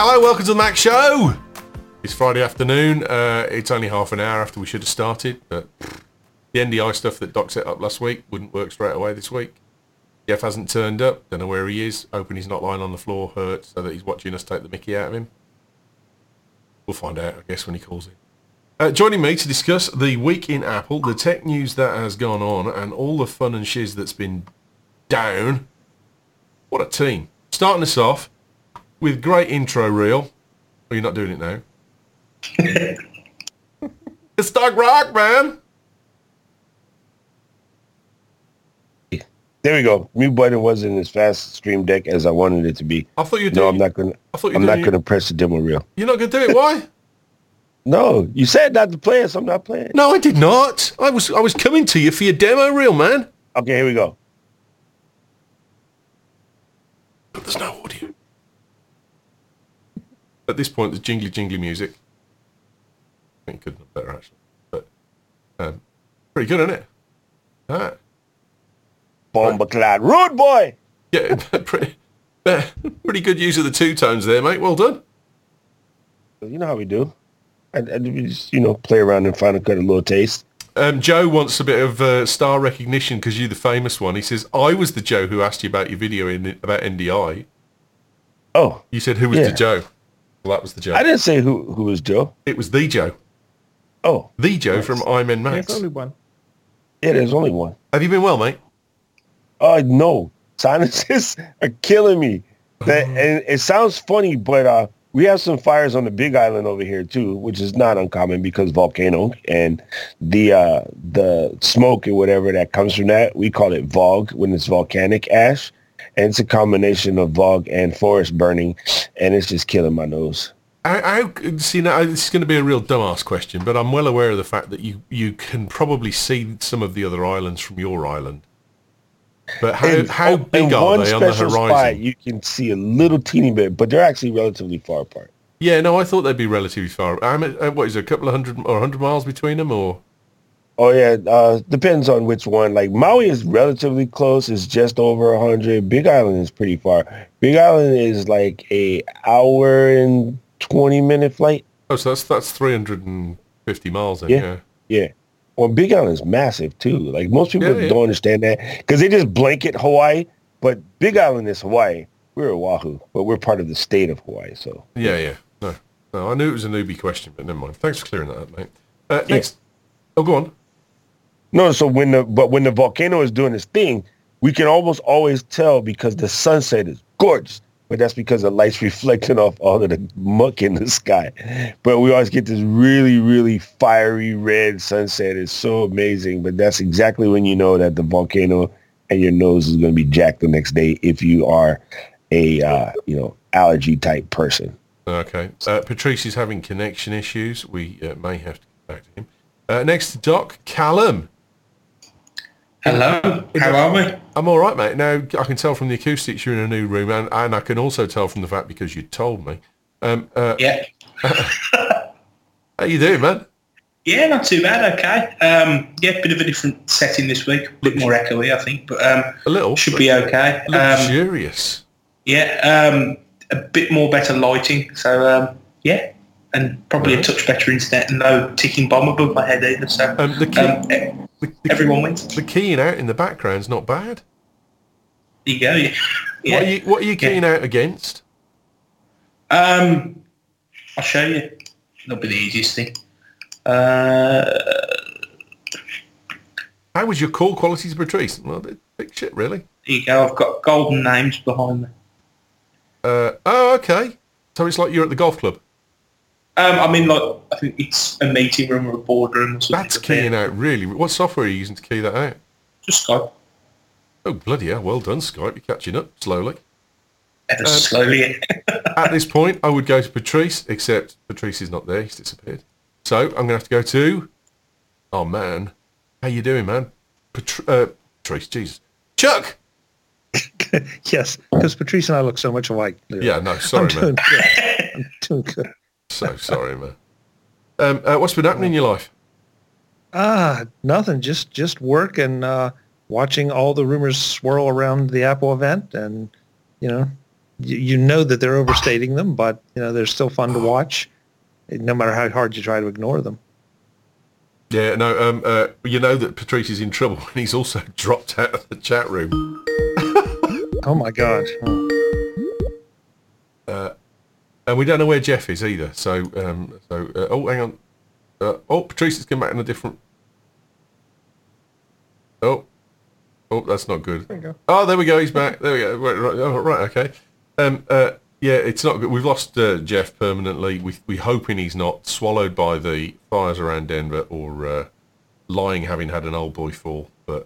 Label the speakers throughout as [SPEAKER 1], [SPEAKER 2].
[SPEAKER 1] Hello, welcome to the Mac Show. It's Friday afternoon. It's only half an hour after we should have started, but the NDI stuff that Doc set up last week wouldn't work straight away this week. Jeff hasn't turned up. Don't know where he is. Hoping he's not lying on the floor hurt so that he's watching us take the mickey out of him. We'll find out, I guess, when he calls in. Joining me to discuss the week in Apple, the tech news that has gone on, and all the fun and shiz that's been down. What a team. Starting us off with great intro reel. Oh, you're not doing it now. It's Doc Rock, man.
[SPEAKER 2] There we go. Mute button wasn't as fast Stream Deck as I wanted it to be.
[SPEAKER 1] I thought you'd
[SPEAKER 2] No, I'm not gonna. I'm not gonna press the demo reel.
[SPEAKER 1] You're not gonna do it. Why?
[SPEAKER 2] No, you said not to play it, so I'm not playing it.
[SPEAKER 1] No, I did not. I was coming to you for your demo reel, man.
[SPEAKER 2] Okay, here we go.
[SPEAKER 1] But there's no audio. At this point, there's jingly music. I think it could have been better, actually. But pretty good, isn't it? That.
[SPEAKER 2] Bombaclad. Rude boy!
[SPEAKER 1] Yeah, pretty good use of the two tones there, mate. Well done.
[SPEAKER 2] You know how we do. I just, play around and find a little taste.
[SPEAKER 1] Joe wants a bit of star recognition because you're the famous one. He says, I was the Joe who asked you about your video about NDI.
[SPEAKER 2] Oh.
[SPEAKER 1] You said, who was the Joe? Well, that was the Joe.
[SPEAKER 2] I didn't say who was Joe.
[SPEAKER 1] It was the Joe.
[SPEAKER 2] Oh.
[SPEAKER 1] The Joe from iMen Max.
[SPEAKER 3] There's only one.
[SPEAKER 2] Yeah, there's only one.
[SPEAKER 1] Have you been well, mate?
[SPEAKER 2] No. Sinuses are killing me. And it sounds funny, but we have some fires on the Big Island over here, too, which is not uncommon because volcano and the smoke or whatever that comes from that, we call it VOG when it's volcanic ash. And it's a combination of VOG and forest burning, and it's just killing my nose.
[SPEAKER 1] See, now this is going to be a real dumbass question, but I'm well aware of the fact that you can probably see some of the other islands from your island. But how big are they on the horizon?
[SPEAKER 2] Spot, you can see a little teeny bit, but they're actually relatively far apart.
[SPEAKER 1] Yeah, no, I thought they'd be relatively far. What is it, a couple of 100 miles between them, or?
[SPEAKER 2] Oh yeah, depends on which one. Like Maui is relatively close; it's just over 100. Big Island is pretty far. Big Island is like a hour and 20-minute flight.
[SPEAKER 1] Oh, so that's 350 miles then.
[SPEAKER 2] Yeah. Well, Big Island is massive too. Like most people don't understand that because they just blanket Hawaii, but Big Island is Hawaii. We're Oahu, but we're part of the state of Hawaii. So
[SPEAKER 1] yeah. No, I knew it was a newbie question, but never mind. Thanks for clearing that up, mate. Next, oh, go on.
[SPEAKER 2] No, so when the volcano is doing its thing, we can almost always tell because the sunset is gorgeous. But that's because the light's reflecting off all of the muck in the sky. But we always get this really, really fiery red sunset. It's so amazing. But that's exactly when you know that the volcano and your nose is going to be jacked the next day if you are a allergy type person.
[SPEAKER 1] Okay. Patrice is having connection issues. We may have to get back to him. Next to Doc, Callum.
[SPEAKER 4] Hello, how are we?
[SPEAKER 1] I'm all right, mate. Now, I can tell from the acoustics you're in a new room, and I can also tell from the fact because you told me.
[SPEAKER 4] Yeah.
[SPEAKER 1] How you doing, man?
[SPEAKER 4] Yeah, not too bad, okay. Bit of a different setting this week. A bit more echoey, I think, but
[SPEAKER 1] a little.
[SPEAKER 4] Should be okay.
[SPEAKER 1] Luxurious.
[SPEAKER 4] A bit more better lighting, so, and probably a touch better internet and no ticking bomb above my head either, so everyone wins.
[SPEAKER 1] The keying out in the background's not bad.
[SPEAKER 4] There you go, yeah.
[SPEAKER 1] What are you keying out against?
[SPEAKER 4] I'll show you. That'll be the easiest thing.
[SPEAKER 1] How was your call quality to Patrice? Well, big shit, really.
[SPEAKER 4] There you go, I've got golden names behind me.
[SPEAKER 1] Okay. So it's like you're at the golf club?
[SPEAKER 4] I think it's a meeting room or a boardroom or something.
[SPEAKER 1] That's keying out, really. What software are you using to key that out?
[SPEAKER 4] Just Skype.
[SPEAKER 1] Oh, bloody hell. Well done, Skype. You're catching up slowly.
[SPEAKER 4] Ever slowly.
[SPEAKER 1] At this point, I would go to Patrice, except Patrice is not there. He's disappeared. So I'm going to have to go to... Oh, man. How you doing, man? Patrice, Jesus. Chuck!
[SPEAKER 3] Yes, because Patrice and I look so much alike.
[SPEAKER 1] Yeah, no, sorry, man.
[SPEAKER 3] I'm doing good.
[SPEAKER 1] So sorry, man. What's been happening in your life?
[SPEAKER 3] Nothing. Just work and watching all the rumors swirl around the Apple event, and you know that they're overstating them, but they're still fun to watch, no matter how hard you try to ignore them.
[SPEAKER 1] Yeah, no, you know that Patrice is in trouble when he's also dropped out of the chat room.
[SPEAKER 3] Oh my God.
[SPEAKER 1] And we don't know where Jeff is either. So, oh, hang on. Patrice has come back in a different... Oh, that's not good.
[SPEAKER 5] There we go.
[SPEAKER 1] Oh, there we go. He's back. There we go. Right, okay. Yeah, it's not good. We've lost Jeff permanently. We're hoping he's not swallowed by the fires around Denver or lying having had an old boy fall. But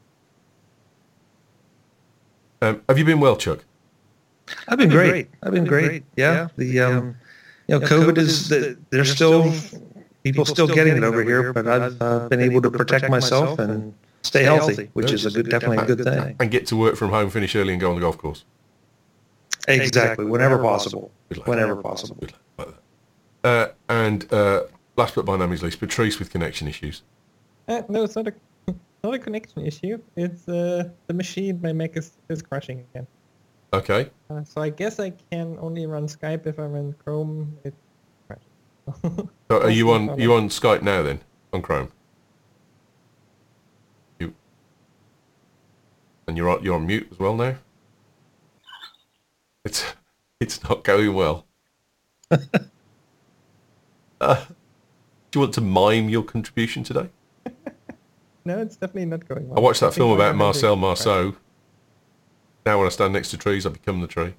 [SPEAKER 1] have you been well, Chuck?
[SPEAKER 3] I've been great. I've been great. Yeah. The COVID is there's still people still getting it over here, but I've been able to protect myself and stay healthy, which is definitely a good thing.
[SPEAKER 1] And get to work from home, finish early, and go on the golf course.
[SPEAKER 3] Exactly. Whenever possible. Whenever possible.
[SPEAKER 1] And last but by no means least, Patrice with connection issues.
[SPEAKER 5] No, it's not a connection issue. It's the machine, my Mac is crashing again.
[SPEAKER 1] Okay.
[SPEAKER 5] So I guess I can only run Skype if I'm in Chrome. It crashes.
[SPEAKER 1] So are you on Skype now then, on Chrome? And you're on mute as well now? It's not going well. Do you want to mime your contribution today?
[SPEAKER 5] No, it's definitely not going well.
[SPEAKER 1] I watched that film about Marcel Marceau. Now when I stand next to trees, I become the tree.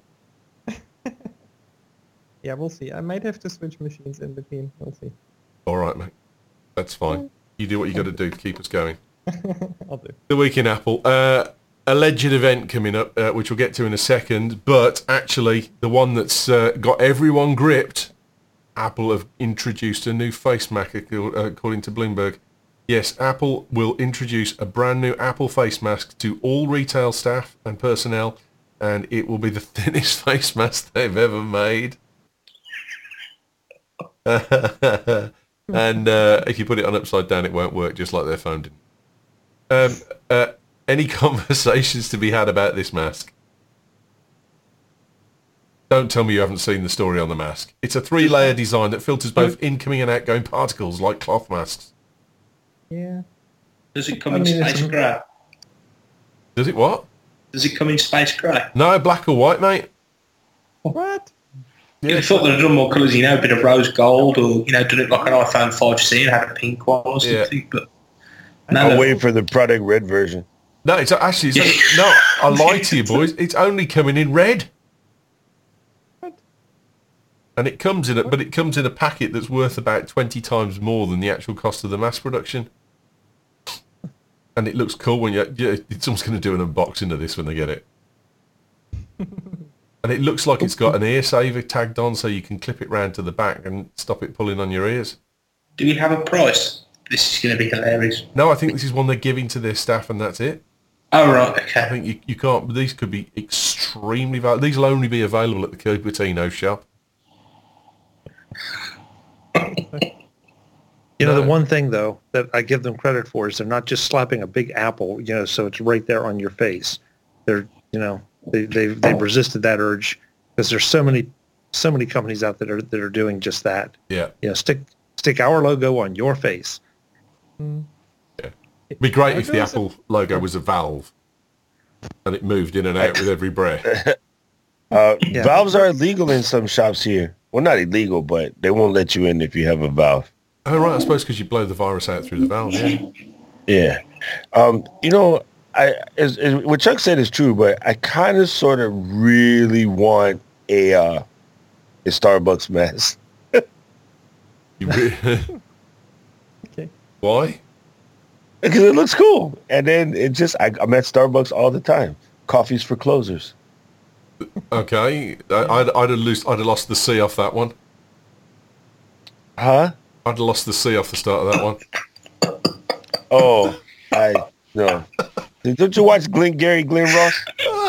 [SPEAKER 5] Yeah, we'll see. I might have to switch machines in between. We'll see.
[SPEAKER 1] All right, mate. That's fine. You do what you got to do to keep us going.
[SPEAKER 5] I'll do.
[SPEAKER 1] The Week in Apple. Alleged event coming up, which we'll get to in a second, but actually the one that's got everyone gripped, Apple have introduced a new face mask, according to Bloomberg. Yes, Apple will introduce a brand new Apple face mask to all retail staff and personnel, and it will be the thinnest face mask they've ever made. And if you put it on upside down, it won't work, just like their phone didn't. Any conversations to be had about this mask? Don't tell me you haven't seen the story on the mask. It's a 3-layer design that filters both incoming and outgoing particles like cloth masks.
[SPEAKER 5] Yeah.
[SPEAKER 4] Does it come in space grey?
[SPEAKER 1] Does it what?
[SPEAKER 4] Does it come in space grey?
[SPEAKER 1] No, black or white, mate.
[SPEAKER 5] What?
[SPEAKER 4] Yeah, I thought they'd done more colours, a bit of rose gold or, done it like an iPhone 5C and had a pink one or something. But
[SPEAKER 2] I'm waiting for the product red version.
[SPEAKER 1] No, it's actually... no, I lied to you, boys. It's only coming in red.
[SPEAKER 5] What?
[SPEAKER 1] And it comes in a packet that's worth about 20 times more than the actual cost of the mass production. And it looks cool when someone's going to do an unboxing of this when they get it. And it looks like it's got an ear saver tagged on so you can clip it round to the back and stop it pulling on your ears.
[SPEAKER 4] Do we have a price? This is going to be hilarious.
[SPEAKER 1] No, I think this is one they're giving to their staff and that's it.
[SPEAKER 4] Oh, right, okay.
[SPEAKER 1] I think you can't... These could be extremely valuable. These will only be available at the Cupertino shop.
[SPEAKER 3] The one thing, though, that I give them credit for is they're not just slapping a big apple, so it's right there on your face. They're, they've resisted that urge because there's so many companies out there that are doing just that.
[SPEAKER 1] Yeah.
[SPEAKER 3] Stick our logo on your face.
[SPEAKER 1] Yeah. It'd be great if the Apple logo was a valve and it moved in and out with every breath.
[SPEAKER 2] Valves are illegal in some shops here. Well, not illegal, but they won't let you in if you have a valve.
[SPEAKER 1] Oh, right. I suppose because you blow the virus out through the valve, yeah.
[SPEAKER 2] Yeah. What Chuck said is true, but I kind of sort of really want a Starbucks mask.
[SPEAKER 1] You really...
[SPEAKER 5] Okay.
[SPEAKER 1] Why?
[SPEAKER 2] Because it looks cool. And then I'm at Starbucks all the time. Coffees for closers.
[SPEAKER 1] Okay. I'd have lost the C off that one.
[SPEAKER 2] Huh?
[SPEAKER 1] I'd have lost the C off the start of that one.
[SPEAKER 2] Oh, no. Don't you watch Glenn Ross?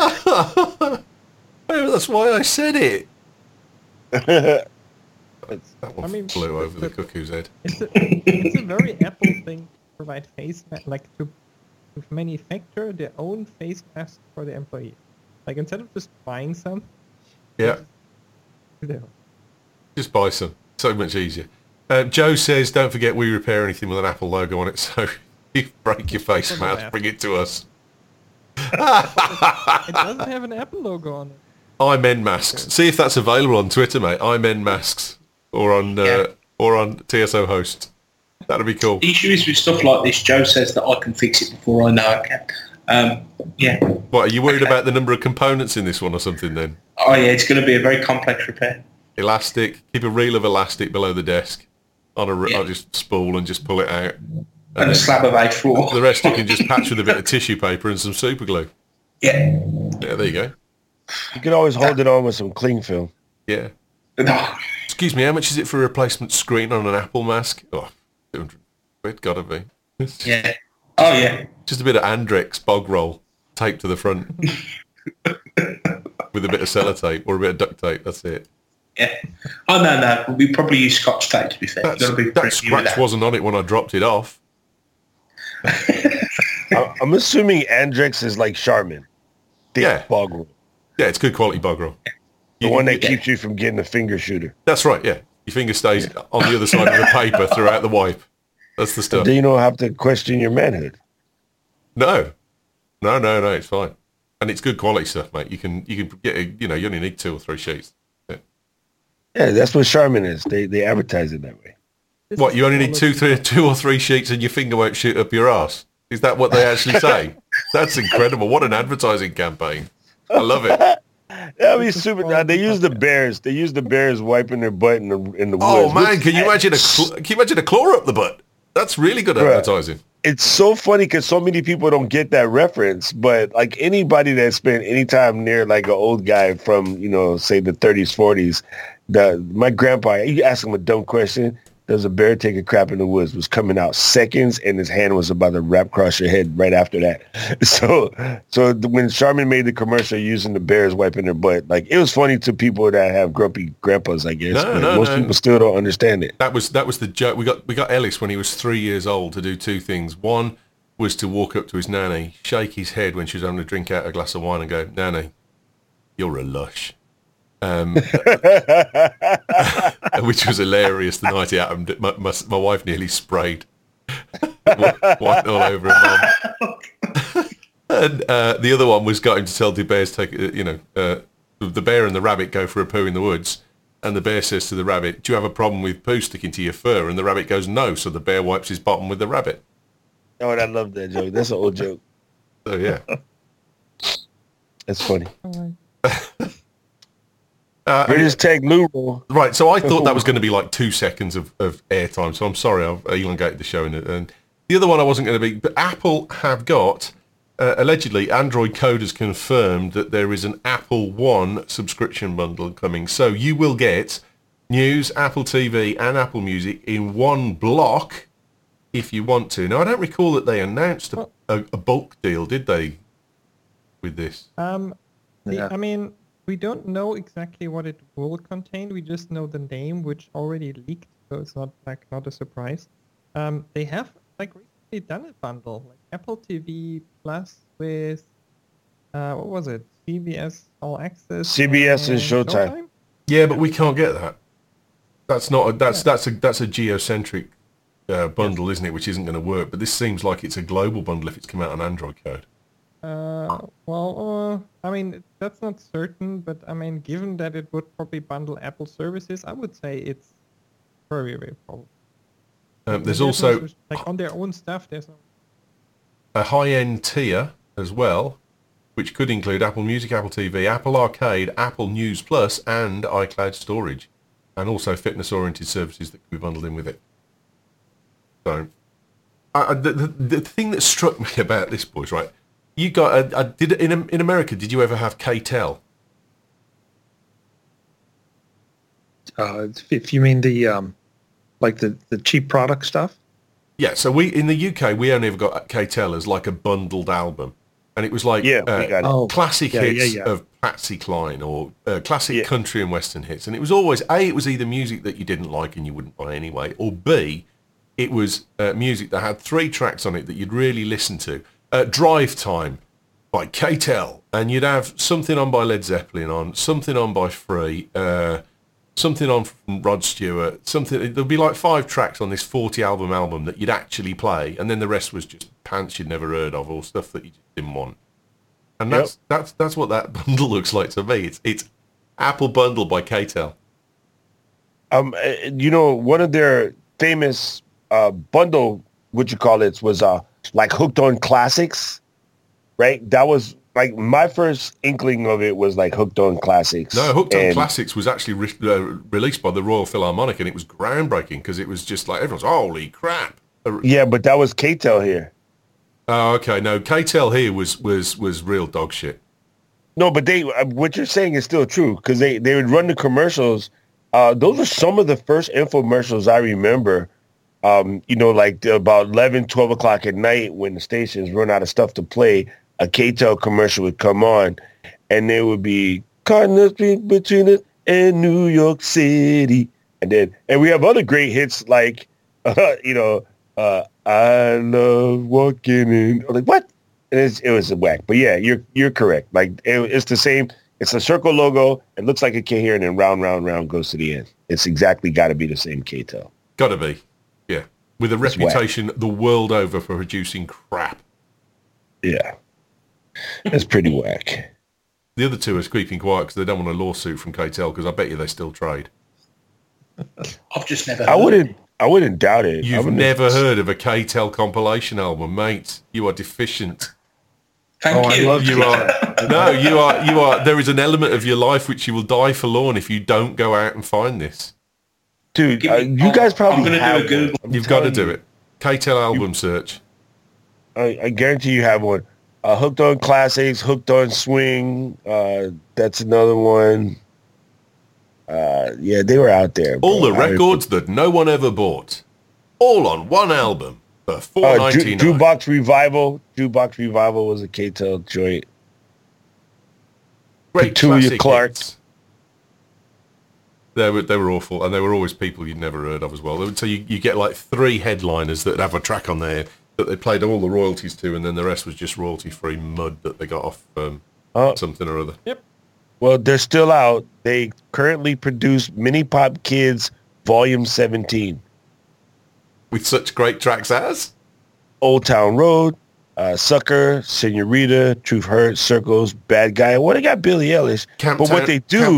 [SPEAKER 1] That's why I said it.
[SPEAKER 2] That
[SPEAKER 1] one flew over the cuckoo's head.
[SPEAKER 5] It's a very Apple thing to provide face mask, to manufacture their own face mask for the employee. Instead of just buying some,
[SPEAKER 1] Yeah.
[SPEAKER 5] Yeah.
[SPEAKER 1] Just buy some. So much easier. Joe says, don't forget we repair anything with an Apple logo on it, so if you break your face mask, bring it to us.
[SPEAKER 5] It doesn't have an Apple logo on it.
[SPEAKER 1] iMen masks. See if that's available on Twitter, mate. iMen masks. Or on TSO host. That'd be cool.
[SPEAKER 4] The issue is with stuff like this, Joe says that I can fix it before I know I can. Yeah.
[SPEAKER 1] What, are you worried about the number of components in this one or something then?
[SPEAKER 4] Oh, yeah, it's going to be a very complex repair.
[SPEAKER 1] Elastic. Keep a reel of elastic below the desk on I'll just spool and just pull it out.
[SPEAKER 4] And a slab of A4.
[SPEAKER 1] The rest you can just patch with a bit of tissue paper and some super glue.
[SPEAKER 4] Yeah.
[SPEAKER 1] Yeah, there you go.
[SPEAKER 2] You can always hold it on with some cling film.
[SPEAKER 1] Yeah.
[SPEAKER 4] No.
[SPEAKER 1] Excuse me, how much is it for a replacement screen on an Apple mask? Oh, 200 quid, gotta be.
[SPEAKER 4] Yeah. Oh, yeah.
[SPEAKER 1] Just a bit of Andrex bog roll taped to the front. With a bit of sellotape or a bit of duct tape, that's it.
[SPEAKER 4] Yeah. Oh, no. We probably use Scotch tape, to be fair.
[SPEAKER 1] That scratch wasn't on it when I dropped it off.
[SPEAKER 2] I'm assuming Andrex is like Charmin. Thick bog roll.
[SPEAKER 1] Yeah, it's good quality bog roll.
[SPEAKER 2] The one that keeps you from getting a finger shooter.
[SPEAKER 1] That's right, yeah. Your finger stays on the other side of the paper throughout the wipe. That's the stuff.
[SPEAKER 2] Then you don't have to question your manhood.
[SPEAKER 1] No, it's fine. And it's good quality stuff, mate. You can get, you only need 2 or 3 sheets.
[SPEAKER 2] Yeah, that's what Charmin is. They advertise it that way.
[SPEAKER 1] What, you only need 2 or 3 sheets and your finger won't shoot up your ass? Is that what they actually say? That's incredible. What an advertising campaign. I love it.
[SPEAKER 2] That'd be super. They use the bears. They use the bears wiping their butt in the woods.
[SPEAKER 1] Oh man, can you imagine a claw up the butt? That's really good advertising.
[SPEAKER 2] It's so funny because so many people don't get that reference. But like anybody that spent any time near like an old guy from say the 30s, 40s, my grandpa, you ask him a dumb question. There's a bear take a crap in the woods, was coming out seconds, and his hand was about to wrap across your head right after that. So when Charmin made the commercial using the bears wiping their butt, like it was funny to people that have grumpy grandpas, I guess. Most people still don't understand it.
[SPEAKER 1] That was the joke. We got Ellis when he was 3 years old to do 2 things. One was to walk up to his nanny, shake his head when she was having a drink out a glass of wine, and go, "Nanny, you're a lush." Which was hilarious the night it happened. My wife nearly sprayed wine all over her mum. And the other one was got him to tell the bears the bear and the rabbit go for a poo in the woods, and the bear says to the rabbit, "Do you have a problem with poo sticking to your fur?" And the rabbit goes, "No." So the bear wipes his bottom with the rabbit.
[SPEAKER 2] Oh, I love that joke. That's an old joke.
[SPEAKER 1] So yeah,
[SPEAKER 2] that's funny.
[SPEAKER 1] British
[SPEAKER 2] Tech Lural.
[SPEAKER 1] Right, so I thought that was going to be like 2 seconds of airtime, so I'm sorry I've elongated the show. And the other one I wasn't going to be, but Apple have got, allegedly, Android Code has confirmed that there is an Apple One subscription bundle coming. So you will get news, Apple TV and Apple Music in one block if you want to. Now, I don't recall that they announced a bulk deal, did they, with this?
[SPEAKER 5] I mean... We don't know exactly what it will contain. We just know the name, which already leaked, so it's not a surprise. They have recently done a bundle, like Apple TV Plus with what was it? CBS All Access.
[SPEAKER 2] CBS and Showtime.
[SPEAKER 1] Yeah, but we can't get that. That's not that's a geocentric bundle, isn't it? Which isn't going to work. But this seems like it's a global bundle if it's come out on Android Code.
[SPEAKER 5] I mean, that's not certain, but I mean, given that it would probably bundle Apple services, I would say it's very, very probable.
[SPEAKER 1] There's also...
[SPEAKER 5] on their own stuff, there's
[SPEAKER 1] a high-end tier as well, which could include Apple Music, Apple TV, Apple Arcade, Apple News Plus, and iCloud storage, and also fitness-oriented services that can be bundled in with it. So, the thing that struck me about this, boys, right? You got in America? Did you ever have KTEL?
[SPEAKER 3] If you mean the the cheap product stuff.
[SPEAKER 1] Yeah. So in the UK we only ever got KTEL as like a bundled album, and it was like classic hits of Patsy Cline or classic country and western hits, and it was always it was either music that you didn't like and you wouldn't buy anyway, or B, it was music that had 3 tracks on it that you'd really listen to. Drive Time by K-Tel, and you'd have something on by Led Zeppelin on, something on by Free, something on from Rod Stewart, there'd be like 5 tracks on this 40 album that you'd actually play, and then the rest was just pants you'd never heard of or stuff that you just didn't want. And that's what that bundle looks like to me. It's Apple Bundle by K-Tel.
[SPEAKER 2] One of their famous bundle, was like Hooked on Classics, right? That was like my first inkling of it was like Hooked on Classics.
[SPEAKER 1] No, Hooked on Classics was actually released by the Royal Philharmonic, and it was groundbreaking because it was just like everyone's holy crap.
[SPEAKER 2] Yeah, but that was K-Tel here.
[SPEAKER 1] Oh, okay. No, K-Tel here was real dog shit.
[SPEAKER 2] No, but what you're saying is still true because they would run the commercials. Those are some of the first infomercials I remember. Like about 11, 12 o'clock at night when the stations run out of stuff to play, a K-Tel commercial would come on, and there would be Cardinals between it and New York City, and we have other great hits like, I love walking in. Like what? It was a whack, but yeah, you're correct. Like it's the same. It's a circle logo. It looks like a K here, and then round, round, round goes to the end. It's exactly got to be the same K-Tel.
[SPEAKER 1] Got to be, yeah. With a reputation the world over for producing crap.
[SPEAKER 2] Yeah, that's pretty whack.
[SPEAKER 1] The other two are keeping quiet because they don't want a lawsuit from K-Tel because I bet you they still trade.
[SPEAKER 4] I've just never heard
[SPEAKER 2] I wouldn't doubt it.
[SPEAKER 1] You've never heard of a K-Tel compilation album, mate. You are deficient.
[SPEAKER 4] Thank you.
[SPEAKER 1] You are. There is an element of your life which you will die forlorn if you don't go out and find this.
[SPEAKER 2] Dude, you guys probably have
[SPEAKER 4] do a Google.
[SPEAKER 1] You've got to do it. K-Tel album search.
[SPEAKER 2] I guarantee you have one. Hooked on Classics, Hooked on Swing. That's another one. Yeah, they were out there.
[SPEAKER 1] All the records that no one ever bought. All on one album for $4.99.
[SPEAKER 2] Jukebox Revival. Jukebox Revival was a K-Tel joint.
[SPEAKER 1] Great
[SPEAKER 2] Petunia Clark.
[SPEAKER 1] Hits. They were awful, and they were always people you'd never heard of as well. So you get like 3 headliners that have a track on there that they played all the royalties to, and then the rest was just royalty-free mud that they got off something or other.
[SPEAKER 5] Yep.
[SPEAKER 2] Well, they're still out. They currently produce Mini Pop Kids Volume 17.
[SPEAKER 1] With such great tracks as?
[SPEAKER 2] Old Town Road, Sucker, Senorita, Truth Hurts, Circles, Bad Guy. Well, they got Billie Eilish. What they do...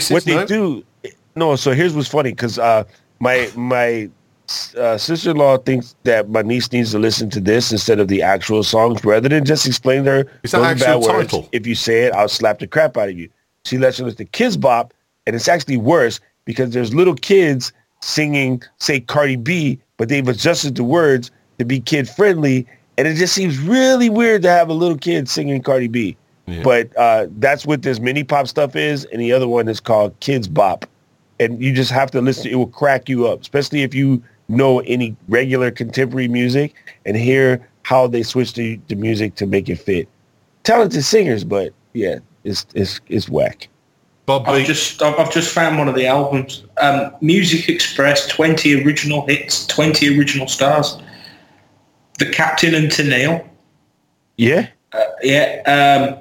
[SPEAKER 2] So here's what's funny, because my sister-in-law thinks that my niece needs to listen to this instead of the actual songs, rather than just explain to her
[SPEAKER 1] it's an actual title.
[SPEAKER 2] Words. If you say it, I'll slap the crap out of you. She lets her listen to Kids Bop, and it's actually worse because there's little kids singing, say, Cardi B, but they've adjusted the words to be kid-friendly, and it just seems really weird to have a little kid singing Cardi B. Yeah. But that's what this Mini Pop stuff is, and the other one is called Kids Bop. And you just have to listen. It will crack you up, especially if you know any regular contemporary music and hear how they switch the music to make it fit. Talented singers, but yeah, it's whack.
[SPEAKER 1] Bob,
[SPEAKER 4] I've just found one of the albums. Music Express, 20 original hits, 20 original stars. The Captain and Tennille.
[SPEAKER 2] Yeah.
[SPEAKER 4] The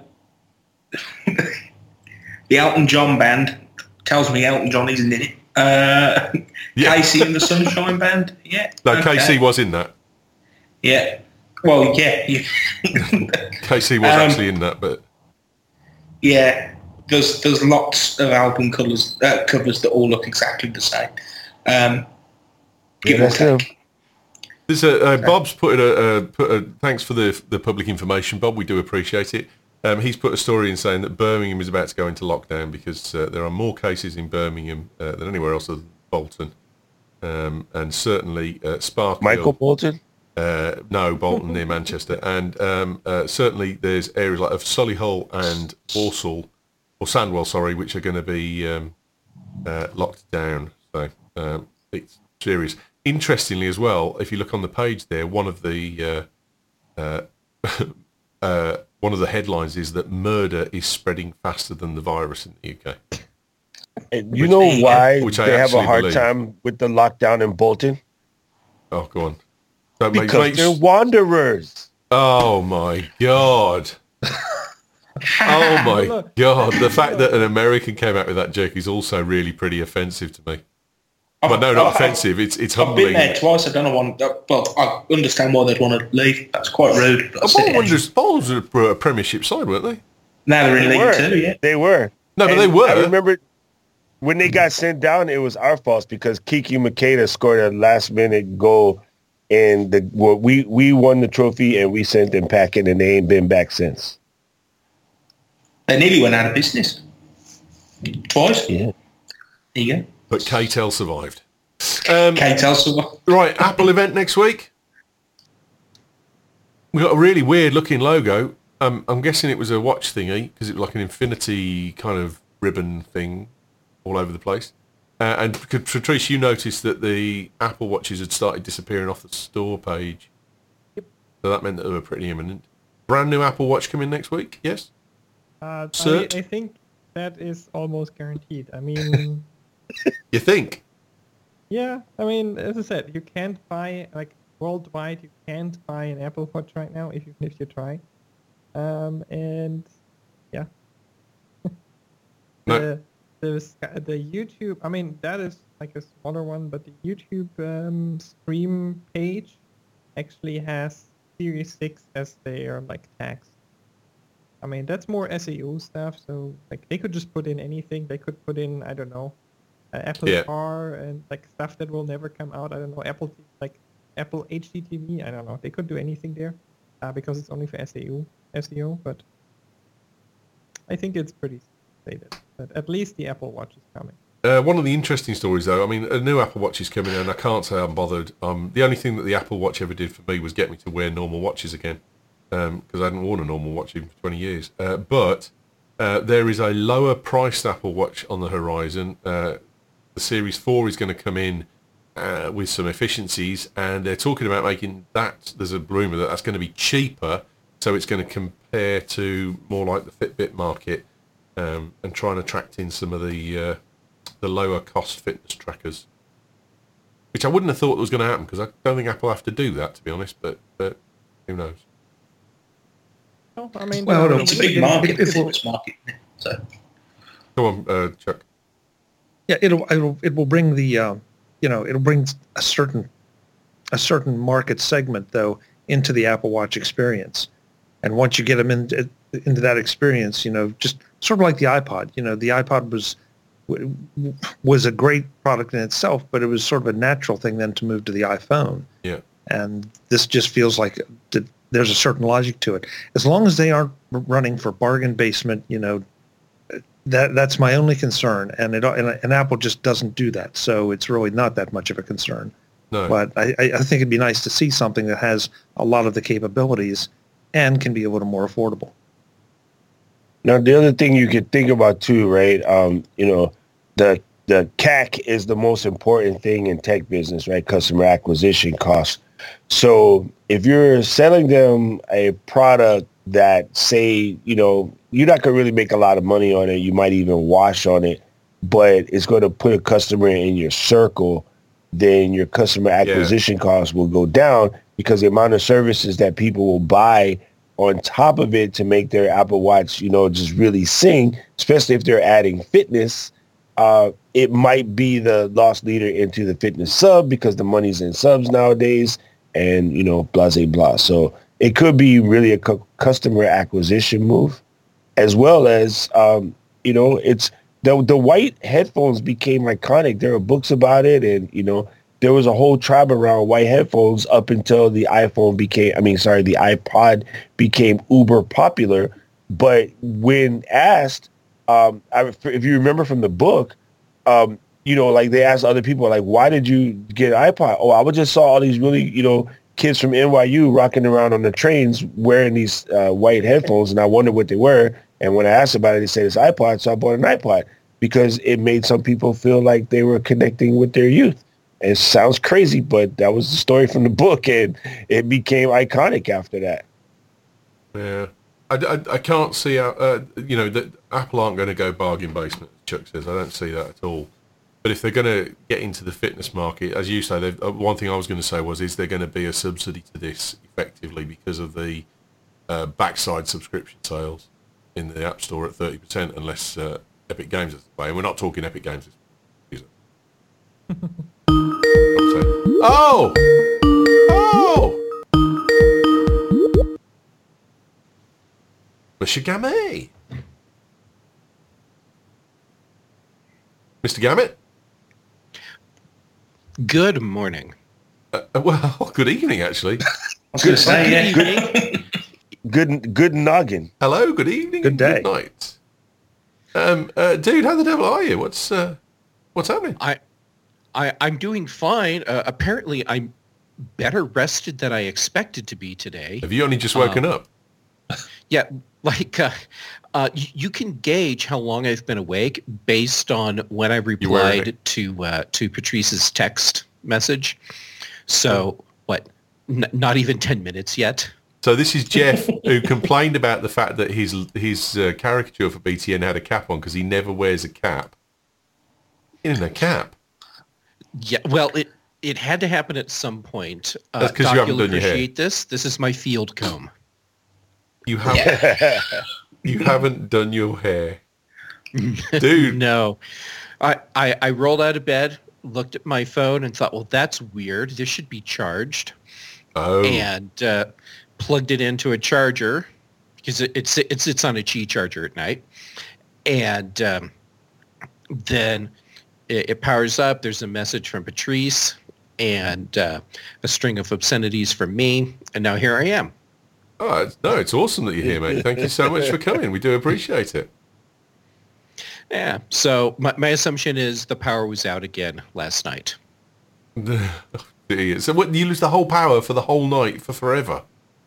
[SPEAKER 4] Elton John Band. Tells me Elton John isn't in it. Casey and the Sunshine Band. Yeah.
[SPEAKER 1] No, okay. Casey was in that.
[SPEAKER 4] Yeah. Well, yeah.
[SPEAKER 1] Casey was actually in that, but...
[SPEAKER 4] Yeah. There's lots of album covers that all look exactly the same. Give or take.
[SPEAKER 1] There's Bob's put a thanks for the public information, Bob. We do appreciate it. He's put a story in saying that Birmingham is about to go into lockdown because there are more cases in Birmingham than anywhere else other than Bolton. And certainly Sparkhill...
[SPEAKER 2] Michael Bolton?
[SPEAKER 1] No, Bolton near Manchester. And certainly there's areas like of Solihull and Walsall, or Sandwell, sorry, which are going to be locked down. So it's serious. Interestingly as well, if you look on the page there, one of the headlines is that murder is spreading faster than the virus in the UK.
[SPEAKER 2] And you know why they have a hard time with the lockdown in Bolton?
[SPEAKER 1] Oh, go on.
[SPEAKER 2] Because they're wanderers.
[SPEAKER 1] Oh, my God. Oh my God. The fact that an American came out with that joke is also really pretty offensive to me. But no, not offensive. It's humbling.
[SPEAKER 4] I've been there twice. I don't know well, I understand why they'd want to leave. That's quite rude.
[SPEAKER 1] Bolton were a Premiership side, weren't they?
[SPEAKER 4] Now they're in League Two, yeah.
[SPEAKER 2] They were.
[SPEAKER 1] No, but they were.
[SPEAKER 2] I remember when they got sent down, it was our fault because Kiki Makeda scored a last-minute goal, and we won the trophy, and we sent them packing, and they ain't been back since.
[SPEAKER 4] They nearly went out of business. Twice.
[SPEAKER 2] Yeah.
[SPEAKER 4] There you go.
[SPEAKER 1] But KTEL survived.
[SPEAKER 4] KTEL survived.
[SPEAKER 1] Right, Apple event next week. We got a really weird-looking logo. I'm guessing it was a watch thingy because it was like an infinity kind of ribbon thing all over the place. And Patrice, you noticed that the Apple Watches had started disappearing off the store page.
[SPEAKER 5] Yep.
[SPEAKER 1] So that meant that they were pretty imminent. Brand new Apple Watch coming next week, yes?
[SPEAKER 5] I think that is almost guaranteed. I mean...
[SPEAKER 1] You think?
[SPEAKER 5] Yeah, I mean, as I said, you can't buy, like, worldwide, you can't buy an Apple Watch right now, if you try. And, yeah.
[SPEAKER 1] No.
[SPEAKER 5] The YouTube, I mean, that is like a smaller one, but the YouTube stream page actually has Series 6 as their like tags. I mean, that's more SEO stuff, so like they could just put in anything. They could put in, I don't know, Apple Car and like stuff that will never come out. I don't know, Apple HDTV. I don't know. They could do anything there because it's only for SEO, but I think it's pretty stated. But at least the Apple Watch is coming.
[SPEAKER 1] One of the interesting stories, though, I mean, a new Apple Watch is coming in, and I can't say I'm bothered. The only thing that the Apple Watch ever did for me was get me to wear normal watches again, because I hadn't worn a normal watch even for 20 years. But there is a lower-priced Apple Watch on the horizon. The Series 4 is going to come in with some efficiencies, and they're talking about making that, there's a rumour that that's going to be cheaper, so it's going to compare to more like the Fitbit market. And try and attract in some of the lower cost fitness trackers, which I wouldn't have thought was going to happen because I don't think Apple have to do that, to be honest. But who knows?
[SPEAKER 5] Well, I mean,
[SPEAKER 4] it's a big market, fitness market. So,
[SPEAKER 1] go on, Chuck.
[SPEAKER 3] Yeah, it will bring the it'll bring a certain market segment though into the Apple Watch experience, and once you get them into that experience, just sort of like the iPod. The iPod was a great product in itself, but it was sort of a natural thing then to move to the iPhone.
[SPEAKER 1] Yeah.
[SPEAKER 3] And this just feels like there's a certain logic to it. As long as they aren't running for bargain basement, that's my only concern. And Apple just doesn't do that, so it's really not that much of a concern.
[SPEAKER 1] No.
[SPEAKER 3] But I think it'd be nice to see something that has a lot of the capabilities and can be a little more affordable.
[SPEAKER 2] Now, the other thing you could think about too, right? The CAC is the most important thing in tech business, right? Customer acquisition cost. So if you're selling them a product that, say, you're not going to really make a lot of money on it. You might even wash on it, but it's going to put a customer in your circle. Then your customer acquisition costs will go down because the amount of services that people will buy on top of it to make their Apple Watch, just really sing, especially if they're adding fitness, it might be the loss leader into the fitness sub because the money's in subs nowadays and, blah, blah, blah. So it could be really a customer acquisition move as well as, it's the white headphones became iconic. There are books about it and, there was a whole tribe around white headphones up until the iPod became uber popular. But when asked, if you remember from the book, like they asked other people, like, why did you get an iPod? Oh, I just saw all these really, kids from NYU rocking around on the trains wearing these white headphones, and I wondered what they were. And when I asked about it, they said it's iPod, so I bought an iPod because it made some people feel like they were connecting with their youth. It sounds crazy, but that was the story from the book, and it became iconic after that.
[SPEAKER 1] Yeah. I can't see how, that Apple aren't going to go bargain basement, as Chuck says. I don't see that at all. But if they're going to get into the fitness market, as you say, one thing I was going to say is there going to be a subsidy to this effectively because of the backside subscription sales? in the App Store at 30% unless Epic Games is playing. We're not talking Epic Games. Oh! Mr. Gamay. Mr. Gamet?
[SPEAKER 6] Good morning.
[SPEAKER 1] Well, good evening, actually.
[SPEAKER 4] I was going to say, yeah.
[SPEAKER 2] Good noggin.
[SPEAKER 1] Hello, good evening,
[SPEAKER 3] Good day.
[SPEAKER 1] good night. Dude, how the devil are you? What's happening?
[SPEAKER 6] I'm doing fine. Apparently, I'm better rested than I expected to be today.
[SPEAKER 1] Have you only just woken up?
[SPEAKER 6] Yeah, like you can gauge how long I've been awake based on when I replied to Patrice's text message. So what? Not even 10 minutes yet.
[SPEAKER 1] So this is Jeff, who complained about the fact that his caricature for BTN had a cap on because he never wears a cap. In a cap.
[SPEAKER 6] Yeah, well, it had to happen at some point.
[SPEAKER 1] That's because you haven't done your hair.
[SPEAKER 6] This is my field comb.
[SPEAKER 1] You haven't. You haven't done your hair, dude.
[SPEAKER 6] No, I rolled out of bed, looked at my phone, and thought, well, that's weird. This should be charged.
[SPEAKER 1] Oh.
[SPEAKER 6] And plugged it into a charger because it sits on a Qi charger at night, and then it powers up. There's a message from Patrice and a string of obscenities from me, and now here I am.
[SPEAKER 1] Oh, it's awesome that you're here, mate. Thank you so much for coming. We do appreciate it.
[SPEAKER 6] Yeah. So my assumption is the power was out again last night.
[SPEAKER 1] So what? You lose the whole power for the whole night for forever?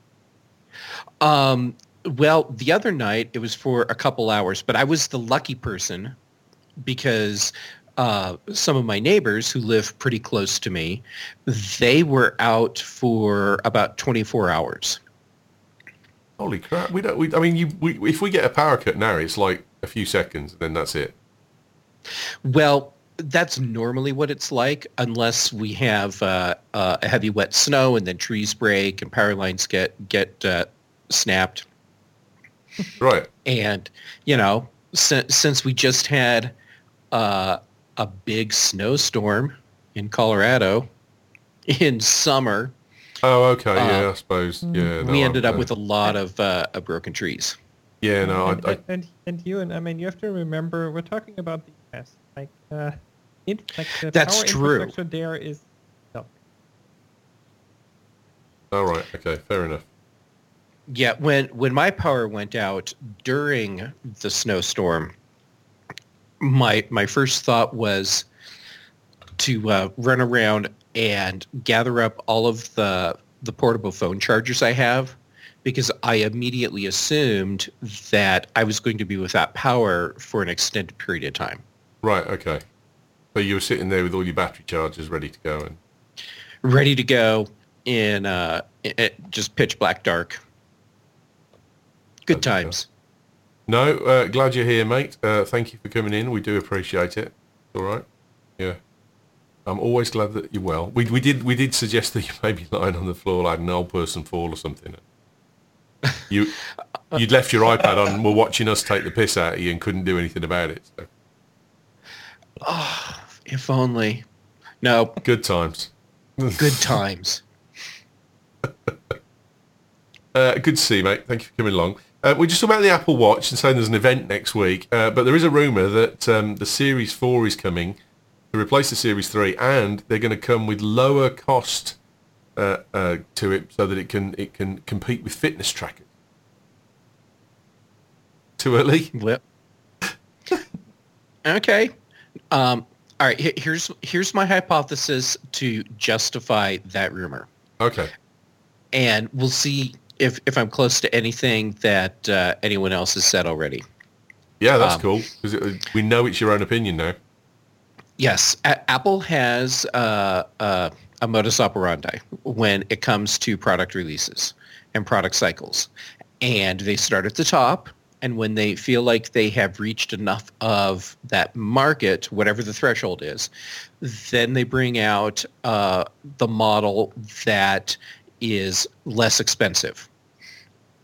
[SPEAKER 6] Well, the other night it was for a couple hours, but I was the lucky person because some of my neighbors who live pretty close to me, they were out for about 24 hours.
[SPEAKER 1] Holy crap! If we get a power cut now, it's like a few seconds, and then that's it.
[SPEAKER 6] Well, that's normally what it's like, unless we have a heavy wet snow and then trees break and power lines get snapped.
[SPEAKER 1] Right.
[SPEAKER 6] And since we just had a big snowstorm in Colorado in summer.
[SPEAKER 1] Oh, okay. Yeah, I suppose. Yeah.
[SPEAKER 6] We ended up with a lot of broken trees.
[SPEAKER 1] Yeah, no,
[SPEAKER 5] and you have to remember we're talking about the US. The
[SPEAKER 6] That's
[SPEAKER 5] power
[SPEAKER 6] true.
[SPEAKER 5] Infrastructure there is.
[SPEAKER 1] All right. Okay. Fair enough.
[SPEAKER 6] Yeah, when my power went out during the snowstorm, my first thought was to run around and gather up all of the portable phone chargers I have, because I immediately assumed that I was going to be without power for an extended period of time.
[SPEAKER 1] Right. Okay. So you were sitting there with all your battery chargers ready to go,
[SPEAKER 6] ready to go in just pitch black dark. Good times.
[SPEAKER 1] No, glad you're here, mate. Thank you for coming in. We do appreciate it. All right. Yeah. I'm always glad that you're well. We did suggest that you may be lying on the floor like an old person fall or something. You'd left your iPad on and were watching us take the piss out of you and couldn't do anything about it. So.
[SPEAKER 6] Oh, if only. No.
[SPEAKER 1] Good times.
[SPEAKER 6] Good times.
[SPEAKER 1] Good to see you, mate. Thank you for coming along. We're just talking about the Apple Watch and saying there's an event next week, but there is a rumour that the Series 4 is coming to replace the Series 3, and they're going to come with lower cost to it so that it can compete with fitness trackers. Too early?
[SPEAKER 6] Well, okay. All right. Here's my hypothesis to justify that rumor.
[SPEAKER 1] Okay.
[SPEAKER 6] And we'll see if I'm close to anything that anyone else has said already.
[SPEAKER 1] Yeah, that's cool, because we know it's your own opinion now.
[SPEAKER 6] Yes. Apple has a modus operandi when it comes to product releases and product cycles. And they start at the top, and when they feel like they have reached enough of that market, whatever the threshold is, then they bring out the model that is less expensive.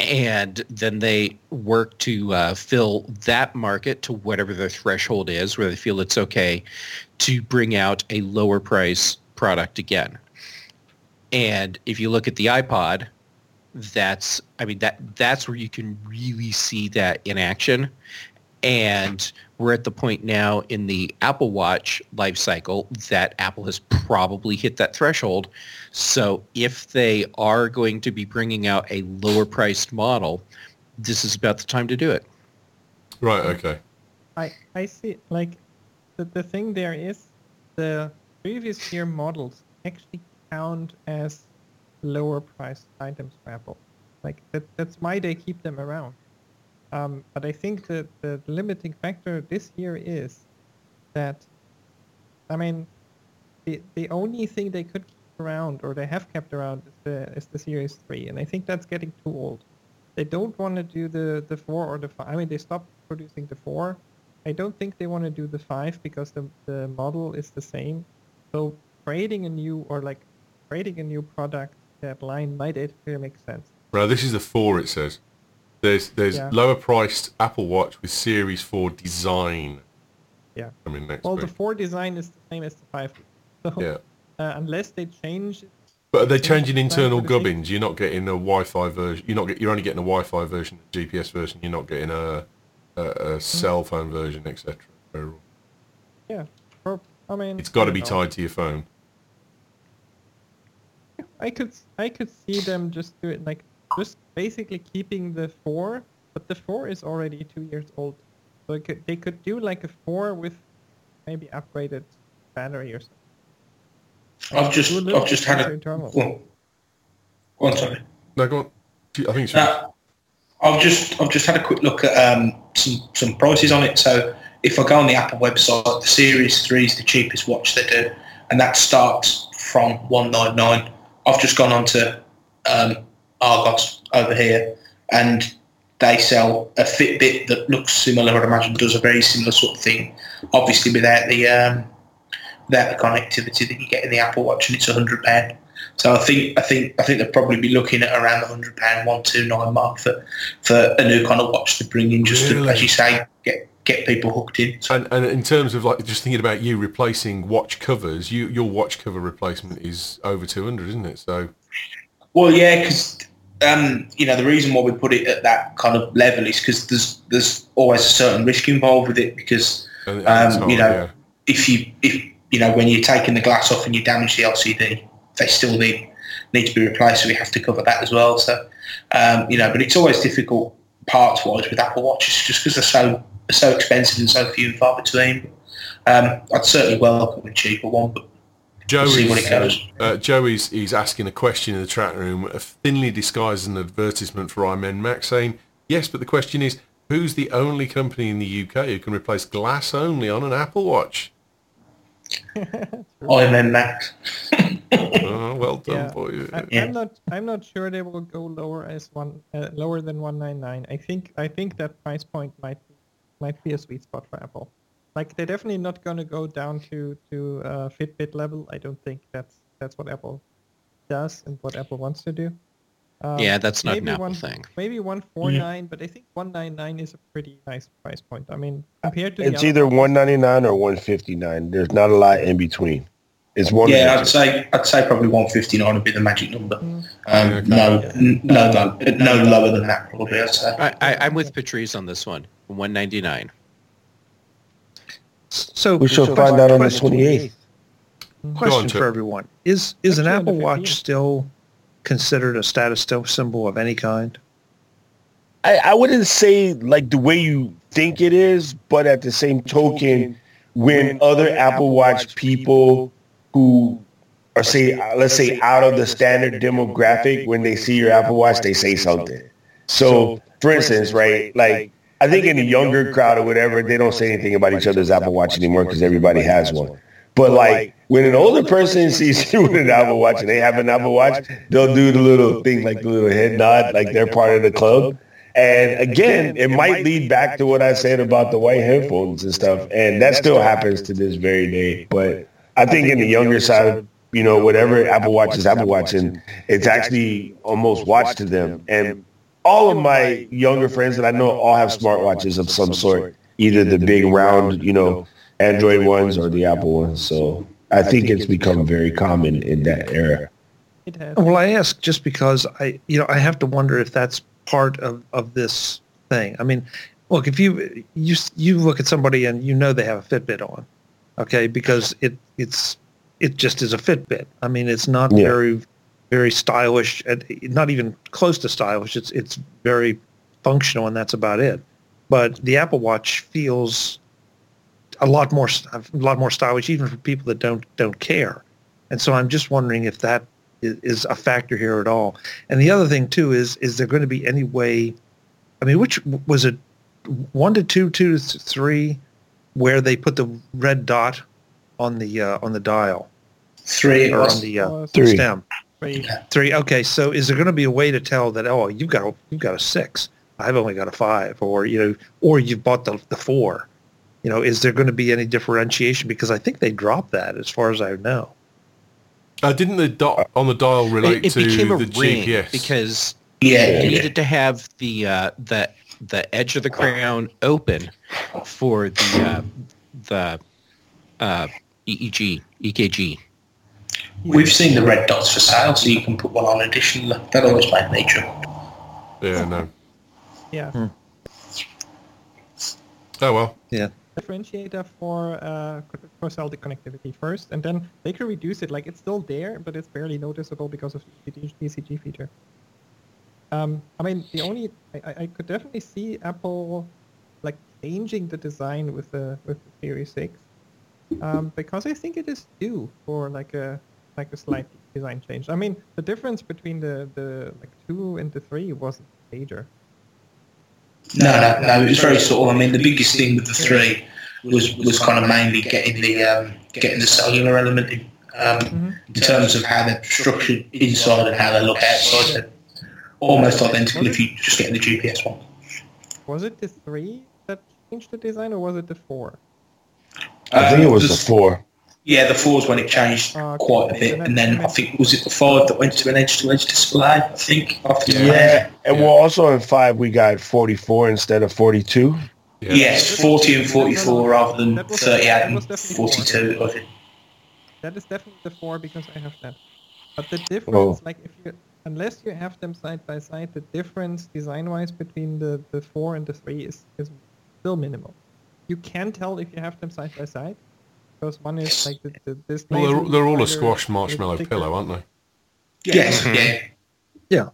[SPEAKER 6] And then they work to fill that market to whatever their threshold is, where they feel it's okay to bring out a lower price product again. And if you look at the iPod, that's where you can really see that in action. And we're at the point now in the Apple Watch life cycle that Apple has probably hit that threshold. So if they are going to be bringing out a lower priced model, this is about the time to do it.
[SPEAKER 1] Right, okay.
[SPEAKER 5] I see, like, the thing there is the previous year models actually count as lower priced items for Apple. Like, that's why they keep them around. But I think that the limiting factor this year is that, I mean, the only thing they could keep around, or they have kept around, is the Series 3, and I think that's getting too old. They don't want to do the 4 or the 5. I mean, they stopped producing the 4. I don't think they want to do the 5 because the model is the same. So creating a new product, that line might actually make sense.
[SPEAKER 1] Right, this is the 4, it says. There's lower priced Apple Watch with Series 4 design.
[SPEAKER 5] Yeah.
[SPEAKER 1] I mean, next
[SPEAKER 5] well,
[SPEAKER 1] week.
[SPEAKER 5] the 4 design is the same as the 5. So,
[SPEAKER 1] yeah.
[SPEAKER 5] Unless they change.
[SPEAKER 1] But are they changing internal gubbins? You're not getting a Wi-Fi version. You're only getting a Wi-Fi version, a GPS version. You're not getting a cell phone version, etc.
[SPEAKER 5] Yeah. Or, I mean,
[SPEAKER 1] it's got to be tied to your phone.
[SPEAKER 5] I could see them just do it like just basically keeping the 4, but the 4 is already 2 years old, so they could do like a 4 with maybe upgraded battery or something.
[SPEAKER 4] I've just had a. Go on, sorry.
[SPEAKER 1] No, go on. I think it's
[SPEAKER 4] I've just had a quick look at some prices on it. So if I go on the Apple website, the Series 3 is the cheapest watch they do, and that starts from $199. I've just gone on to Argos over here, and they sell a Fitbit that looks similar. I'd imagine does a very similar sort of thing, obviously without the connectivity that you get in the Apple Watch, and it's £100. So I think they'll probably be looking at around the £100 $129 mark for a new kind of watch to bring in, just to, as you say, get people hooked in. So.
[SPEAKER 1] And in terms of like just thinking about you replacing watch covers, your watch cover replacement is over 200, isn't it? So.
[SPEAKER 4] Well, yeah, because the reason why we put it at that kind of level is because there's always a certain risk involved with it, because if when you're taking the glass off and you damage the LCD, they still need to be replaced, so we have to cover that as well. So, but it's always difficult parts-wise with Apple Watches, just because they're so expensive and so few and far between. I'd certainly welcome a cheaper one, but we'll see what it goes.
[SPEAKER 1] Joe is asking a question in the chat room, thinly disguised as an advertisement for iMen Max, saying, yes, but the question is, who's the only company in the UK who can replace glass only on an Apple Watch?
[SPEAKER 4] iMen Max.
[SPEAKER 1] Well done for you.
[SPEAKER 5] I'm not sure they will go lower than $199. I think that price point might be a sweet spot for Apple. Like, they're definitely not going to go down to Fitbit level. I don't think that's what Apple does and what Apple wants to do.
[SPEAKER 6] That's not an Apple thing.
[SPEAKER 5] Maybe 149, but I think 199 is a pretty nice price point. I mean, compared to
[SPEAKER 2] it's either 199 or 159. There's not a lot in between. It's one.
[SPEAKER 4] Yeah, I'd say probably 159 would be the magic number. No lower than that, probably. I'd say.
[SPEAKER 6] I'm with Patrice on this one. 199.
[SPEAKER 3] So
[SPEAKER 2] we shall find out on the 28th.
[SPEAKER 3] Question for everyone: Is an Apple Watch still considered a status symbol of any kind?
[SPEAKER 2] I wouldn't say like the way you think it is, but at the same token, when other Apple Watch people who are, let's say out of the standard demographic, when they see your Apple Watch, they say something. So, for instance, right, like I think in the younger crowd or whatever, they don't say anything about each other's Apple Watch anymore because everybody has one. But like when an older person sees you with an Apple Watch and they have an Apple Watch, they'll do the little thing, like the little head nod, like they're part of the club. And again, it might lead back to what I said about the white headphones and stuff. And that still happens to this very day. But I think in the younger side, whatever Apple Watch is Apple Watch, and it's actually almost watch to them. And all of my younger friends that I know all have smartwatches of some sort, either the big round, Android ones or the Apple ones. So I think it's become very common in that era.
[SPEAKER 5] It has.
[SPEAKER 3] Well, I ask just because I have to wonder if that's part of this thing. I mean, look, if you look at somebody and they have a Fitbit on, okay, because it just is a Fitbit. I mean, it's not very, very stylish, not even close to stylish. It's very functional, and that's about it. But the Apple Watch feels a lot more stylish, even for people that don't care. And so I'm just wondering if that is a factor here at all. And the other thing too is there going to be any way? I mean, which was it? 1 to 2, 2 to 3, where they put the red dot on the dial.
[SPEAKER 4] 3
[SPEAKER 3] or
[SPEAKER 4] was.
[SPEAKER 3] on the
[SPEAKER 2] 3.
[SPEAKER 3] stem. 3. Okay, so is there going to be a way to tell that? Oh, you've got a 6. I've only got a 5, or you've bought the 4. Is there going to be any differentiation? Because I think they dropped that, as far as I know.
[SPEAKER 1] Didn't the dot on the dial relate
[SPEAKER 6] it
[SPEAKER 1] to
[SPEAKER 6] became a
[SPEAKER 1] the
[SPEAKER 6] ring
[SPEAKER 1] GPS?
[SPEAKER 6] because
[SPEAKER 4] Yeah.
[SPEAKER 6] you needed to have the edge of the crown open for the EKG.
[SPEAKER 4] We've seen the red dots for sale, so you can put one on additionally. That always made me jump.
[SPEAKER 1] Yeah, no.
[SPEAKER 5] Yeah.
[SPEAKER 1] Oh well.
[SPEAKER 3] Yeah.
[SPEAKER 5] Differentiator for cellular connectivity first, and then they can reduce it. Like, it's still there, but it's barely noticeable because of the ECG feature. I mean, I could definitely see Apple like changing the design with the Series 6, because I think it is due for like a slight design change. I mean, the difference between the 2 and the 3 wasn't major.
[SPEAKER 4] No, it was very subtle. I mean, the biggest thing with the 3 was kind of mainly getting the cellular element in terms of how they're structured inside and how they look outside. They're almost identical if you just get the GPS one.
[SPEAKER 5] Was it the 3 that changed the design, or was it the 4?
[SPEAKER 2] I think it was the 4.
[SPEAKER 4] Yeah, the 4's when it changed quite a bit, and then I think was it the 5 that went to an edge-to-edge display. I think.
[SPEAKER 2] And well, also in 5 we got 44 instead of 42.
[SPEAKER 1] Yeah.
[SPEAKER 4] Yes, 40 and 44 rather than 38 and 42. I think.
[SPEAKER 5] That is definitely the 4 because I have that. But the difference, unless you have them side by side, the difference design-wise between the 4 and the 3 is still minimal. You can tell if you have them side by side, because one is like the display.
[SPEAKER 1] Well, they're all a squash marshmallow pillow, aren't they?
[SPEAKER 4] Yes, yeah.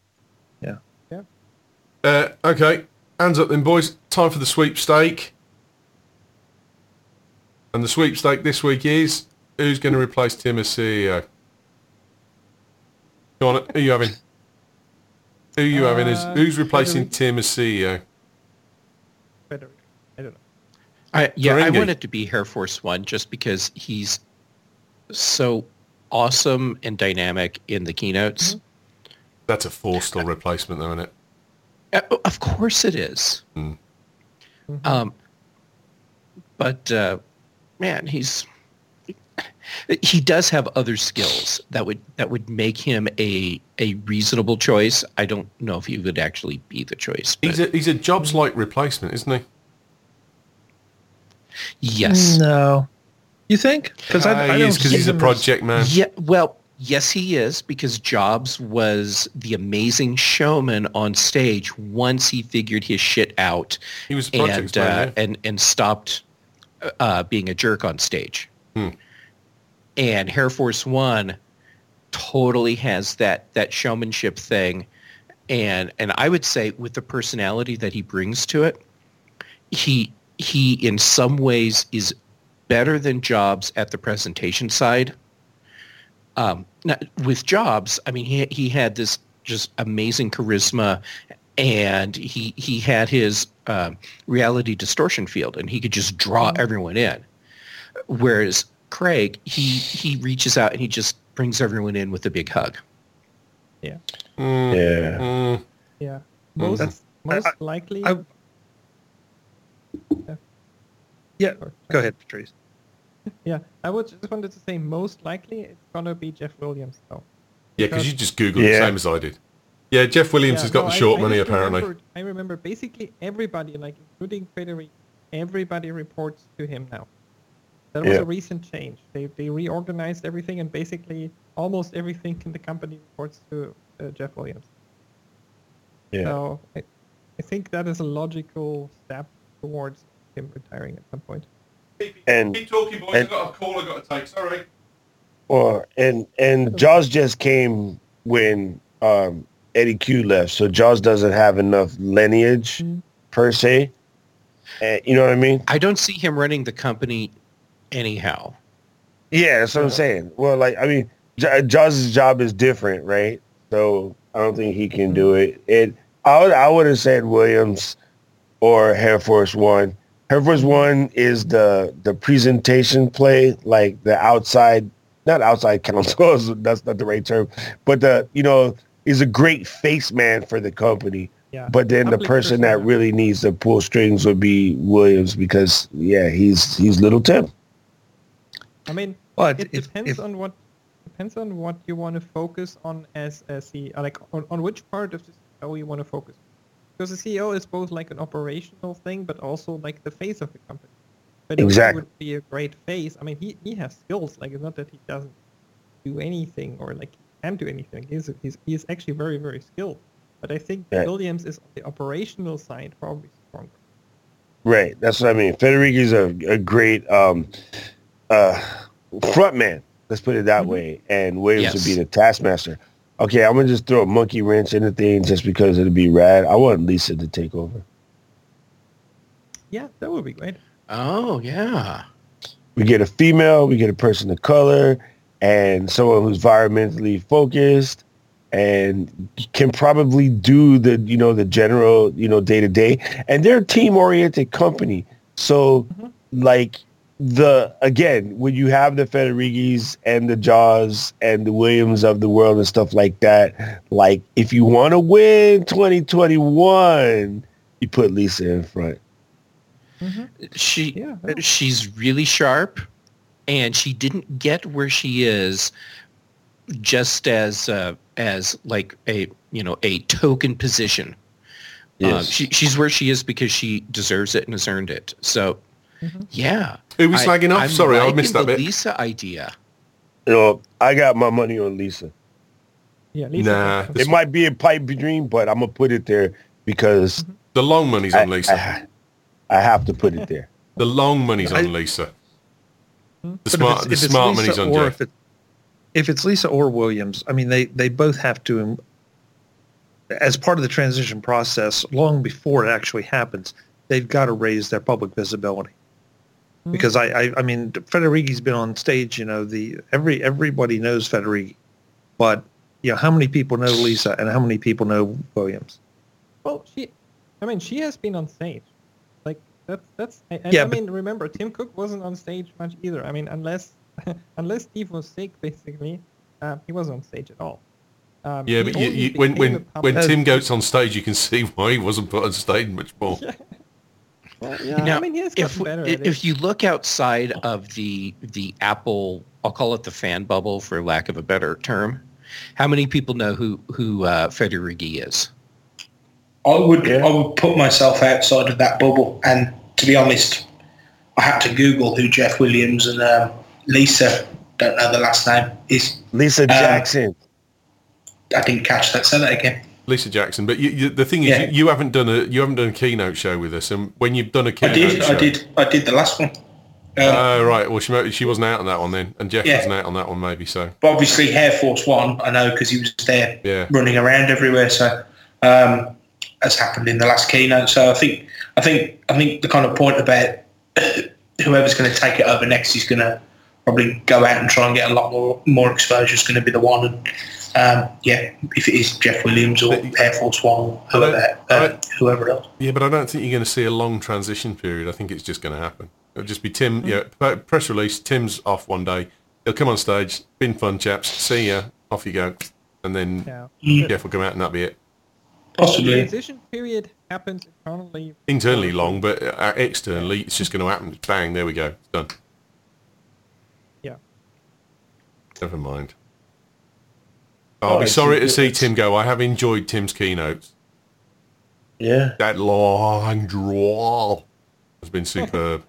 [SPEAKER 1] Okay, hands up then, boys. Time for the sweepstake. And the sweepstake this week is, who's going to replace Tim as CEO? Go on, who are you having? Who's replacing
[SPEAKER 5] Frederick.
[SPEAKER 1] Tim as CEO?
[SPEAKER 5] Frederick. I don't know.
[SPEAKER 6] I
[SPEAKER 1] Ferengi.
[SPEAKER 6] want it to be Air Force One just because he's so awesome and dynamic in the keynotes.
[SPEAKER 1] That's a 4-star replacement, though, isn't it?
[SPEAKER 6] Of course it is. But man, he does have other skills that would make him a reasonable choice. I don't know if he would actually be the choice. But
[SPEAKER 1] He's a Jobs-like replacement, isn't he?
[SPEAKER 6] yes.
[SPEAKER 3] No. You think? Because I
[SPEAKER 1] He
[SPEAKER 3] don't
[SPEAKER 1] is, because
[SPEAKER 3] see
[SPEAKER 1] he's a
[SPEAKER 3] him as-
[SPEAKER 1] project man.
[SPEAKER 6] Yeah, well, yes, he is, because Jobs was the amazing showman on stage once he figured his shit out
[SPEAKER 1] He was a project man, yeah.
[SPEAKER 6] and stopped being a jerk on stage.
[SPEAKER 1] Hmm.
[SPEAKER 6] And Air Force One totally has that showmanship thing, and I would say with the personality that he brings to it, he in some ways is better than Jobs at the presentation side. With Jobs, I mean, he had this just amazing charisma, and he had his reality distortion field, and he could just draw everyone in. Whereas Craig, he reaches out and he just brings everyone in with a big hug.
[SPEAKER 5] Yeah.
[SPEAKER 2] Yeah.
[SPEAKER 5] Yeah. Most likely.
[SPEAKER 3] Yeah. Go ahead, Patrice.
[SPEAKER 5] Yeah, I would just wanted to say most likely it's gonna be Jeff Williams though.
[SPEAKER 1] Yeah, because you just Googled the same as I did. Yeah, Jeff Williams has got the short money, apparently.
[SPEAKER 5] I remember basically everybody, like including Federici, everybody reports to him now. That was a recent change. They reorganized everything, and basically almost everything in the company reports to Jeff Williams.
[SPEAKER 2] Yeah.
[SPEAKER 5] So I think that is a logical step towards him retiring at some point.
[SPEAKER 1] Keep talking, boys. I've got a call I've got to take. Sorry.
[SPEAKER 2] And Jaws just came when Eddie Q left, so Jaws doesn't have enough lineage per se. You know what I mean?
[SPEAKER 6] I don't see him running the company anyhow.
[SPEAKER 2] Yeah, that's what I'm saying. Well, like, I mean, Jaws' job is different, right? So I don't think he can do it. I would have said Williams or Air Force One. Air Force One is the presentation play, like the not outside counsel, that's not the right term, but is a great face man for the company.
[SPEAKER 5] Yeah.
[SPEAKER 2] But then the person that really needs to pull strings would be Williams because, he's Little Tim.
[SPEAKER 5] I mean, it depends on what you want to focus on as the on which part of the CEO you want to focus. Because the CEO is both like an operational thing, but also like the face of the company. But he would be a great face. I mean, he has skills. Like, it's not that he doesn't do anything or like he can't do anything. He's actually very, very skilled. But I think Williams is on the operational side probably stronger.
[SPEAKER 2] Right. That's what I mean. Federighi's a great front man. Let's put it that way. And Williams would be the taskmaster. Okay, I'm going to just throw a monkey wrench in the thing just because it'd be rad. I want Lisa to take over.
[SPEAKER 5] Yeah, that would be great.
[SPEAKER 6] Oh, yeah.
[SPEAKER 2] We get a female, we get a person of color, and someone who's environmentally focused and can probably do the general, day-to-day. And they're a team-oriented company. So, when you have the Federicis and the Jaws and the Williams of the world and stuff like that, like if you want to win 2021, you put Lisa in front.
[SPEAKER 6] She's really sharp, and she didn't get where she is just as like a token position. Yes. She's where she is because she deserves it and has earned it. So. Yeah.
[SPEAKER 1] Who was slagging off? Sorry, I missed that bit.
[SPEAKER 6] Lisa idea.
[SPEAKER 2] I got my money on Lisa.
[SPEAKER 5] Yeah, Lisa.
[SPEAKER 1] Nah.
[SPEAKER 2] It might be a pipe dream, but I'm going to put it there because...
[SPEAKER 1] The long money's on Lisa.
[SPEAKER 2] I have to put it there.
[SPEAKER 1] The long money's on Lisa. The smart money's on Jeff.
[SPEAKER 3] If it's Lisa or Williams, I mean, they both have to, as part of the transition process, long before it actually happens, they've got to raise their public visibility. Because I mean, Federighi's been on stage. Everybody knows Federighi, but how many people know Lisa and how many people know Williams?
[SPEAKER 5] Well, she has been on stage. Like that's. I mean, remember, Tim Cook wasn't on stage much either. I mean, unless Steve was sick, basically, he wasn't on stage at all.
[SPEAKER 1] But when Tim goes on stage, you can see why he wasn't put on stage much more.
[SPEAKER 5] Well, yeah,
[SPEAKER 6] now,
[SPEAKER 5] I mean, he has gotten better at it.
[SPEAKER 6] If you look outside of the Apple, I'll call it the fan bubble for lack of a better term, how many people know who Federighi is?
[SPEAKER 4] I would put myself outside of that bubble, and to be honest, I had to Google who Jeff Williams and Lisa, don't know the last name, is.
[SPEAKER 2] Lisa Jackson.
[SPEAKER 4] I didn't catch that. Say that again.
[SPEAKER 1] Lisa Jackson, but the thing is, you haven't done a keynote show with us, and when you've done a keynote show,
[SPEAKER 4] I did the last one.
[SPEAKER 1] Right. Well, she wasn't out on that one then, and Jeff wasn't out on that one, maybe. So,
[SPEAKER 4] but obviously, Air Force One, I know because he was there, running around everywhere. So, as happened in the last keynote. So, I think the kind of point about whoever's going to take it over next is going to probably go out and try and get a lot more exposure. Is going to be the one. And, if it is Jeff Williams or Air Force One or whoever else.
[SPEAKER 1] Yeah, but I don't think you're going to see a long transition period. I think it's just going to happen. It'll just be Tim, press release, Tim's off one day. He'll come on stage, been fun, chaps, see ya, off you go. And then Jeff will come out and that'll be it.
[SPEAKER 4] Possibly.
[SPEAKER 5] The transition period happens internally.
[SPEAKER 1] Internally long, but externally it's just going to happen. Bang, there we go. It's done.
[SPEAKER 5] Yeah.
[SPEAKER 1] Never mind. I'll be
[SPEAKER 2] it's-
[SPEAKER 1] sorry to see
[SPEAKER 2] it's-
[SPEAKER 1] Tim go. I have enjoyed Tim's keynotes.
[SPEAKER 2] Yeah.
[SPEAKER 1] That long drawl has been superb.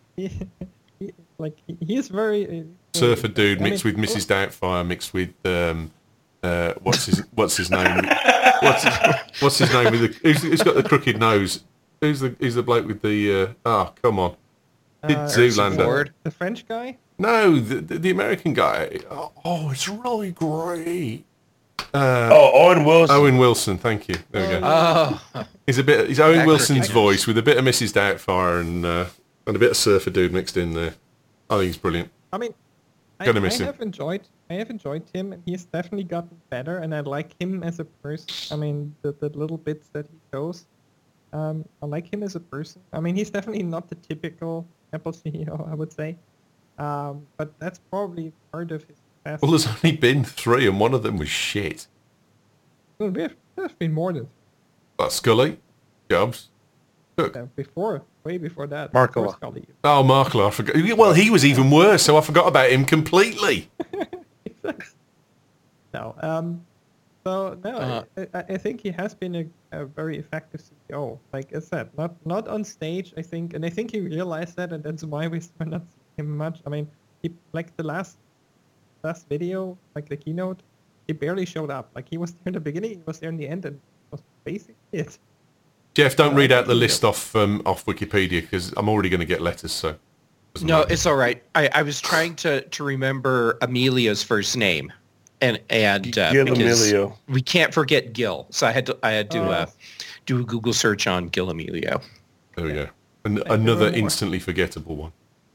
[SPEAKER 5] He's very
[SPEAKER 1] Surfer dude
[SPEAKER 5] I mean,
[SPEAKER 1] mixed with Mrs. Doubtfire mixed with what's his name? What's his name with the who's got the crooked nose? Who's the bloke with the come on. Zoolander.
[SPEAKER 6] Ford?
[SPEAKER 5] the French guy.
[SPEAKER 1] No, the American guy. Oh, it's really great.
[SPEAKER 2] Owen Wilson.
[SPEAKER 1] Owen Wilson, thank you. There we go.
[SPEAKER 6] Oh,
[SPEAKER 1] He's Owen
[SPEAKER 6] That
[SPEAKER 1] Wilson's
[SPEAKER 6] cricket.
[SPEAKER 1] voice with a bit of Mrs. Doubtfire and a bit of Surfer dude mixed in there. I think he's brilliant.
[SPEAKER 5] I mean,
[SPEAKER 1] Gonna miss him.
[SPEAKER 5] I have enjoyed him, and he's definitely gotten better, and I like him as a person. I mean, the little bits that he shows, I like him as a person. I mean, he's definitely not the typical Apple CEO, I would say, but that's probably part of his success.
[SPEAKER 1] Well, there's only been 3, and one of them was shit.
[SPEAKER 5] Well, there's been more than
[SPEAKER 1] But Scully, Jobs, Cook.
[SPEAKER 5] way before that.
[SPEAKER 3] Markola.
[SPEAKER 5] Of course, Scully.
[SPEAKER 1] Oh, Markle, I forgot. Well, he was even worse, so I forgot about him completely.
[SPEAKER 5] No, so no, I think he has been a very effective CEO. Like I said, not on stage, I think, and I think he realized that, and that's why we're not seeing him much. I mean, he like the last video, like the keynote, he barely showed up. Like he was there in the beginning, he was there in the end, and was basically it.
[SPEAKER 1] Jeff, don't read out the list off Wikipedia because I'm already going to get letters. So doesn't
[SPEAKER 6] no,
[SPEAKER 1] matter.
[SPEAKER 6] it's all right. I was trying to remember Amelia's first name, and
[SPEAKER 2] Gil
[SPEAKER 6] because
[SPEAKER 2] Emilio.
[SPEAKER 6] we can't forget Gil, so I had to do a Google search on Gil Emilio.
[SPEAKER 1] There we go. Another
[SPEAKER 5] very much.
[SPEAKER 1] instantly forgettable one.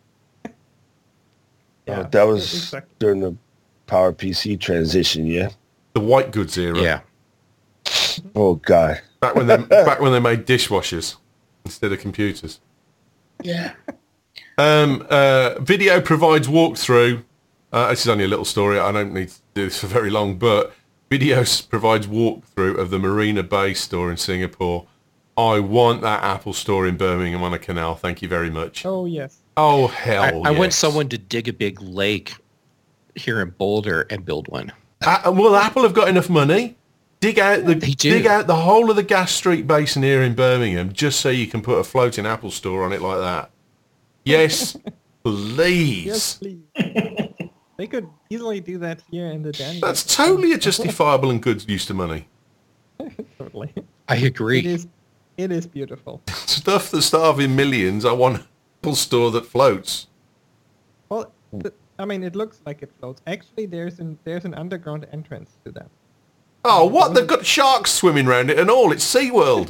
[SPEAKER 5] Yeah,
[SPEAKER 2] That was
[SPEAKER 5] exactly.
[SPEAKER 2] during the Power PC transition, yeah?
[SPEAKER 1] The white goods era.
[SPEAKER 6] Yeah.
[SPEAKER 2] Oh, God.
[SPEAKER 1] Back when they made dishwashers instead of computers.
[SPEAKER 4] Yeah.
[SPEAKER 1] Video provides walkthrough. This is only a little story. I don't need to do this for very long, but video provides walkthrough of the Marina Bay store in Singapore. I want that Apple store in Birmingham on a canal. Thank you very much.
[SPEAKER 5] Oh yes.
[SPEAKER 1] Oh, hell
[SPEAKER 6] I want
[SPEAKER 1] yes.
[SPEAKER 6] someone to dig a big lake here in Boulder and build one.
[SPEAKER 1] Well, Apple have got enough money. Dig out
[SPEAKER 6] They do.
[SPEAKER 1] the whole of the Gas Street Basin here in Birmingham just so you can put a floating Apple store on it like that. Yes, please.
[SPEAKER 5] Yes, please. They could easily do that here in the Danube.
[SPEAKER 1] That's totally a justifiable and good use of money.
[SPEAKER 5] totally.
[SPEAKER 6] I agree.
[SPEAKER 5] It is beautiful.
[SPEAKER 1] Stuff that's starving millions. I want an Apple store that floats.
[SPEAKER 5] Well, I mean, it looks like it floats. Actually, there's an underground entrance to that.
[SPEAKER 1] Oh, what? They've got sharks swimming around it and all. It's SeaWorld.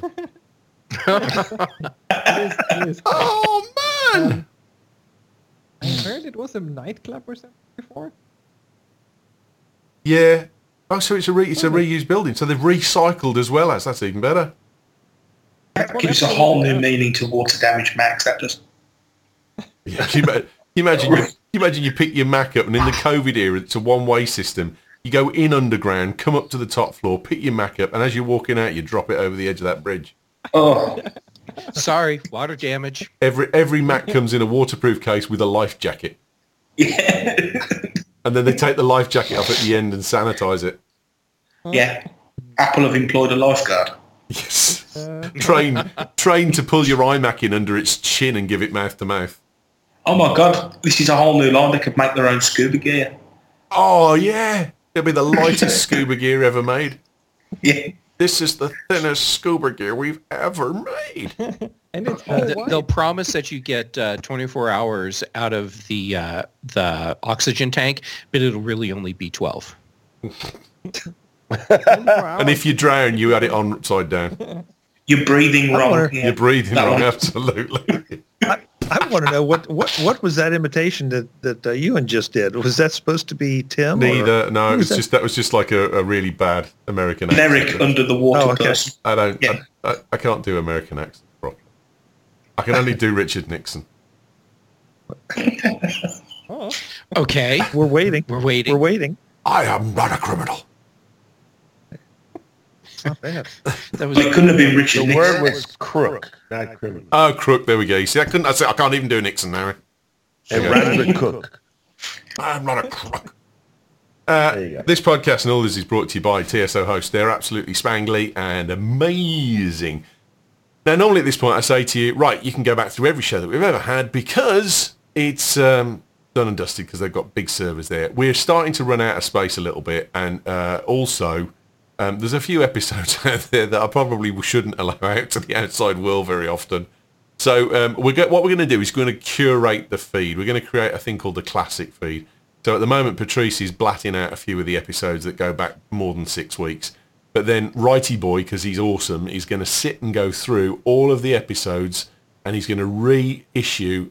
[SPEAKER 5] It is
[SPEAKER 1] Oh, man.
[SPEAKER 5] I heard it was a nightclub or something before.
[SPEAKER 1] Yeah. Oh, so it's a reused building. So they've recycled as well as. That's even better.
[SPEAKER 4] That gives a whole new meaning to water damage, Max. That does.
[SPEAKER 1] Yeah, can you imagine you pick your Mac up and in the COVID era, it's a one-way system. You go in underground, come up to the top floor, pick your Mac up, and as you're walking out, you drop it over the edge of that bridge.
[SPEAKER 4] Oh,
[SPEAKER 6] Sorry, water damage.
[SPEAKER 1] Every Mac comes in a waterproof case with a life jacket.
[SPEAKER 4] yeah.
[SPEAKER 1] And then they take the life jacket off at the end and sanitize it.
[SPEAKER 4] Yeah. Apple have employed a lifeguard.
[SPEAKER 1] Yes. Trained to pull your iMac in under its chin and give it mouth to mouth.
[SPEAKER 4] Oh my God, this is a whole new line. They could make their own scuba gear.
[SPEAKER 1] Oh, yeah. It'll be the lightest scuba gear ever made.
[SPEAKER 4] Yeah.
[SPEAKER 1] This is the thinnest scuba gear we've ever made.
[SPEAKER 5] And it's all white.
[SPEAKER 6] They'll promise that you get 24 hours out of the oxygen tank, but it'll really only be 12.
[SPEAKER 1] And if you drown, you had it on upside down.
[SPEAKER 4] You're breathing wrong.
[SPEAKER 3] wonder-
[SPEAKER 4] Yeah.
[SPEAKER 1] You're breathing
[SPEAKER 4] That
[SPEAKER 1] wrong,
[SPEAKER 4] one.
[SPEAKER 1] absolutely.
[SPEAKER 3] I want to know what was that imitation that Ewan just did? Was that supposed to be Tim? or-
[SPEAKER 1] Neither. No, it
[SPEAKER 3] who
[SPEAKER 1] was
[SPEAKER 3] that?
[SPEAKER 1] just that was just like a really bad American
[SPEAKER 4] Generic
[SPEAKER 1] accent.
[SPEAKER 4] under the water
[SPEAKER 3] Oh, okay.
[SPEAKER 4] person.
[SPEAKER 1] I don't.
[SPEAKER 4] Yeah.
[SPEAKER 1] I can't do American accents properly. I can only do Richard Nixon.
[SPEAKER 5] Oh,
[SPEAKER 6] Okay,
[SPEAKER 3] We're waiting.
[SPEAKER 6] we're waiting.
[SPEAKER 3] We're waiting.
[SPEAKER 1] I am not a criminal.
[SPEAKER 3] It's not bad.
[SPEAKER 6] That was
[SPEAKER 4] Well, it couldn't have been Richard
[SPEAKER 2] The
[SPEAKER 4] Nixon.
[SPEAKER 2] word was crook, not criminal.
[SPEAKER 1] Oh, crook. There we go. You see, I can't even do Nixon now.
[SPEAKER 2] And rhymes with cook.
[SPEAKER 1] I'm not a crook. This podcast and all this is brought to you by TSO Host. They're absolutely spangly and amazing. Now, normally at this point, I say to you, right, you can go back through every show that we've ever had because it's done and dusted because they've got big servers there. We're starting to run out of space a little bit, and also there's a few episodes out there that I probably shouldn't allow out to the outside world very often. So what we're going to do is going to curate the feed. We're going to create a thing called the classic feed. So at the moment, Patrice is blatting out a few of the episodes that go back more than 6 weeks. But then Righty Boy, because he's awesome, is going to sit and go through all of the episodes, and he's going to reissue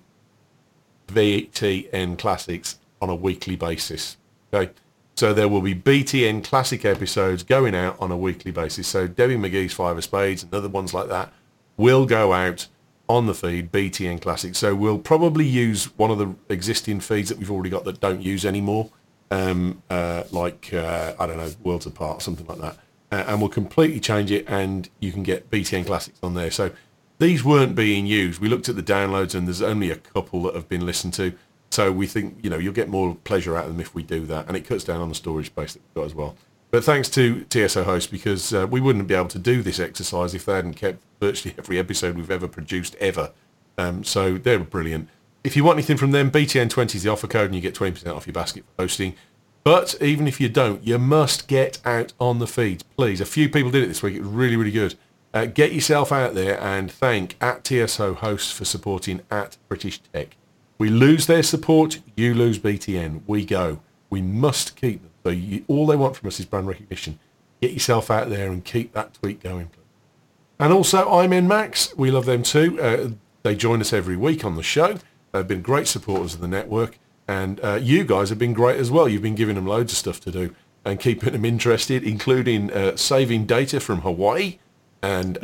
[SPEAKER 1] BTN Classics on a weekly basis. Okay, so there will be BTN Classic episodes going out on a weekly basis. So Debbie McGee's Five of Spades and other ones like that will go out on the feed, BTN Classic. So we'll probably use one of the existing feeds that we've already got that don't use anymore, I don't know, Worlds Apart, something like that. And we'll completely change it, and you can get BTN Classics on there. So these weren't being used. We looked at the downloads, and there's only a couple that have been listened to. So we think, you'll get more pleasure out of them if we do that, and it cuts down on the storage space that we've got as well. But thanks to TSO Host, because we wouldn't be able to do this exercise if they hadn't kept virtually every episode we've ever produced ever. So they're brilliant. If you want anything from them, BTN20 is the offer code, and you get 20% off your basket for hosting. But even if you don't, you must get out on the feeds, please. A few people did it this week. It was really, really good. Get yourself out there and thank @TSO Hosts for supporting @British Tech. We lose their support, you lose BTN. We go. We must keep them. So all they want from us is brand recognition. Get yourself out there and keep that tweet going, please. And also, I'm NMax. We love them too. They join us every week on the show. They've been great supporters of the network. And you guys have been great as well. You've been giving them loads of stuff to do and keeping them interested, including saving data from Hawaii and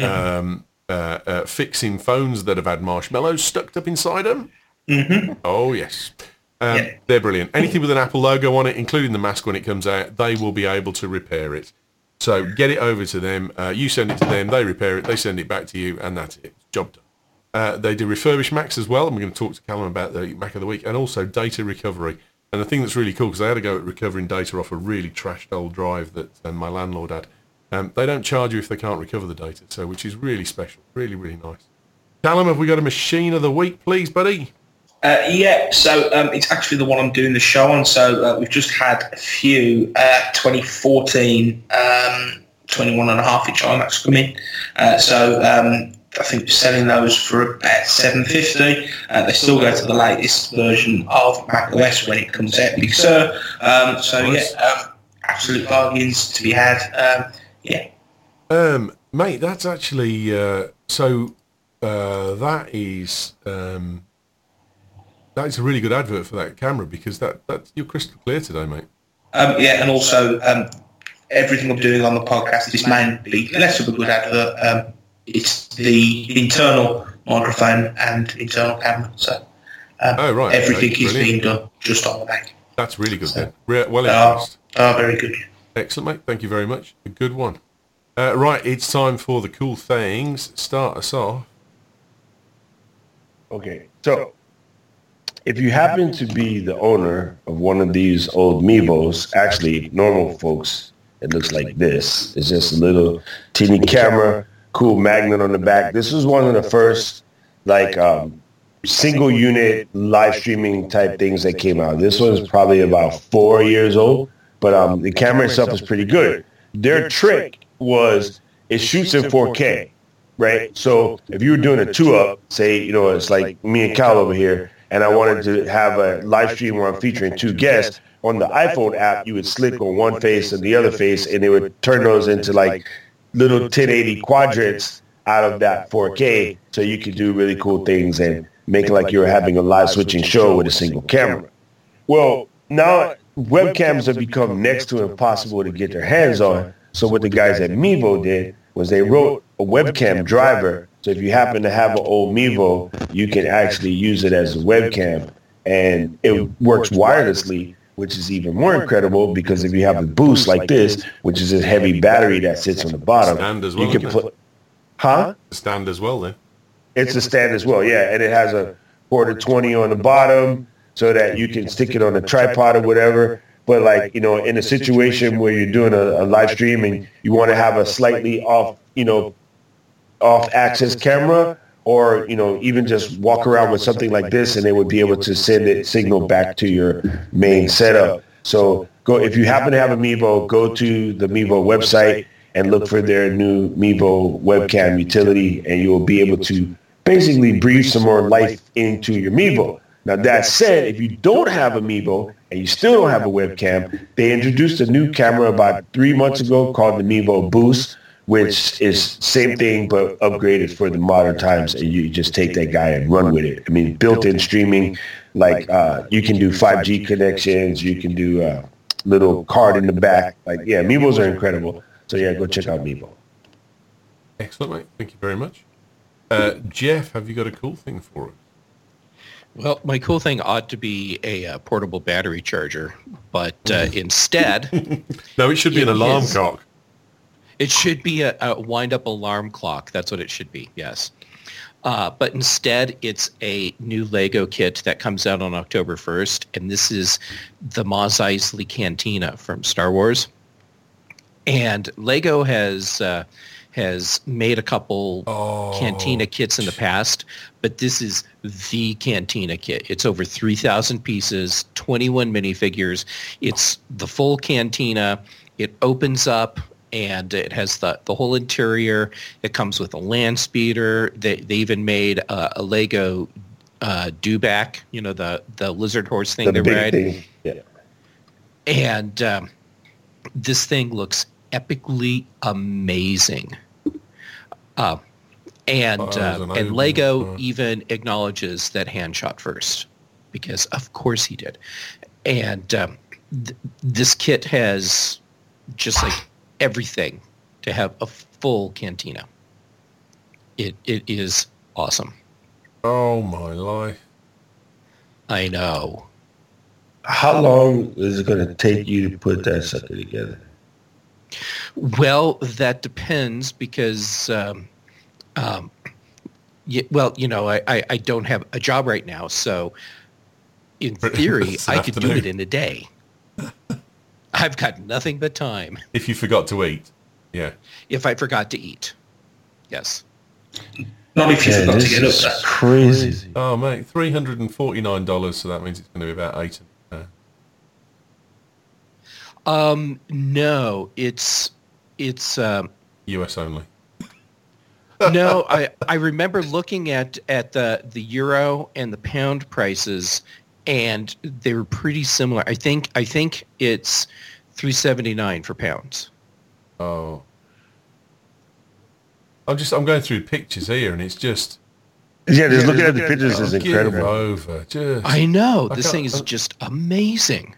[SPEAKER 1] fixing phones that have had marshmallows stuck up inside them. Mm-hmm. Oh, yes. They're brilliant. Anything with an Apple logo on it, including the mask when it comes out, they will be able to repair it. So get it over to them. You send it to them. They repair it. They send it back to you, and that's it. Job done. They do refurbished Macs as well, and we're going to talk to Callum about the Mac of the Week, and also data recovery. And the thing that's really cool, because I had to go at recovering data off a really trashed old drive that my landlord had, they don't charge you if they can't recover the data, so which is really special, really, really nice. Callum, have we got a machine of the week, please, buddy?
[SPEAKER 4] So it's actually the one I'm doing the show on. So we've just had a few 2014 21.5-inch iMacs come in. I think we're selling those for about $750. They still go to the latest version of macOS when it comes out, Big Sur. Absolute bargains to be had.
[SPEAKER 1] Mate, that's actually that is a really good advert for that camera, because that's you're crystal clear today, mate.
[SPEAKER 4] And also everything I'm doing on the podcast is mainly less of a good advert. It's the internal microphone and internal camera. So everything is being done just on the Mac.
[SPEAKER 1] That's really good then. Well impressed.
[SPEAKER 4] Very good.
[SPEAKER 1] Excellent, mate. Thank you very much. A good one. Right, it's time for the cool things. Start us off.
[SPEAKER 2] Okay, so if you happen to be the owner of one of these old Mevos, actually normal folks, it looks like this. It's just a little teeny camera, cool magnet on the back. This was one of the first single unit live streaming type things that came out. This was probably about 4 years old, but the camera itself is pretty good. Their trick was it shoots in 4K, right? So if you were doing a 2-up, say, it's like me and Cal over here, and I wanted to have a live stream where I'm featuring two guests, on the iPhone app, you would click on one face and the other face, and it would turn those into like little 1080 quadrants out of that 4K, so you could do really cool things and make it like you were having a live switching show with a single camera. Well, now webcams have become next to impossible to get their hands on. So what the guys at Mevo did was they wrote a webcam driver. So if you happen to have an old Mevo, you can actually use it as a webcam, and it works wirelessly, which is even more incredible, because if you have a boost like this, which is a heavy battery that sits on the bottom,
[SPEAKER 1] stand as well,
[SPEAKER 2] you can put... Huh?
[SPEAKER 1] Stand as well, then.
[SPEAKER 2] It's a stand as well, yeah, and it has a port of 20 on the bottom, so that you can stick it on a tripod or whatever. But like, in a situation where you're doing a live stream and you want to have a slightly off, off axis camera, or even just walk around with something like this, and they would be able to send it signal back to your main setup. So if you happen to have a Mevo, go to the Mevo website and look for their new Mevo webcam utility, and you will be able to basically breathe some more life into your Mevo. Now, that said, if you don't have a Mevo and you still don't have a webcam, they introduced a new camera about 3 months ago called the Mevo Boost, which is same thing but upgraded for the modern times, and you just take that guy and run with it. I mean, built-in streaming, like you can do 5G connections, you can do little card in the back. Like, yeah, Mevos are incredible. So yeah, go check out Mevo.
[SPEAKER 1] Excellent, mate. Thank you very much. Jeff, have you got a cool thing for us?
[SPEAKER 6] Well, my cool thing ought to be a portable battery charger, but instead...
[SPEAKER 1] No, it should be an alarm clock.
[SPEAKER 6] It should be a wind-up alarm clock. That's what it should be, yes. But instead, it's a new Lego kit that comes out on October 1st, and this is the Mos Eisley Cantina from Star Wars. And Lego has made a couple Cantina kits in the past, but this is the Cantina kit. It's over 3,000 pieces, 21 minifigures. It's the full Cantina. It opens up, and it has the whole interior. It comes with a land speeder. They even made a Lego dewback, the lizard horse thing to ride.
[SPEAKER 2] Thing. Yeah.
[SPEAKER 6] And this thing looks epically amazing. And Lego even acknowledges that Han shot first, because of course he did. And this kit has just like everything to have a full cantina. It is awesome.
[SPEAKER 1] Oh my life.
[SPEAKER 6] I know.
[SPEAKER 2] How long is it going to take you to put that sucker together?
[SPEAKER 6] Well, that depends, because I don't have a job right now, so in theory I could do it in a day. I've got nothing but time.
[SPEAKER 1] If you forgot to eat. Yeah.
[SPEAKER 6] If I forgot to eat. Yes.
[SPEAKER 4] Not if you forgot to get up there.
[SPEAKER 2] Crazy.
[SPEAKER 1] Oh, mate, $349, so that means it's going to be about $8.
[SPEAKER 6] No, it's
[SPEAKER 1] US only.
[SPEAKER 6] No, I remember looking at the euro and the pound prices, and they were pretty similar. I think it's $3.79 for pounds.
[SPEAKER 1] Oh. I'm going through pictures here, and it's just...
[SPEAKER 2] Yeah, just looking at the pictures is incredible.
[SPEAKER 1] Give over. Just,
[SPEAKER 6] I know. This thing is just amazing.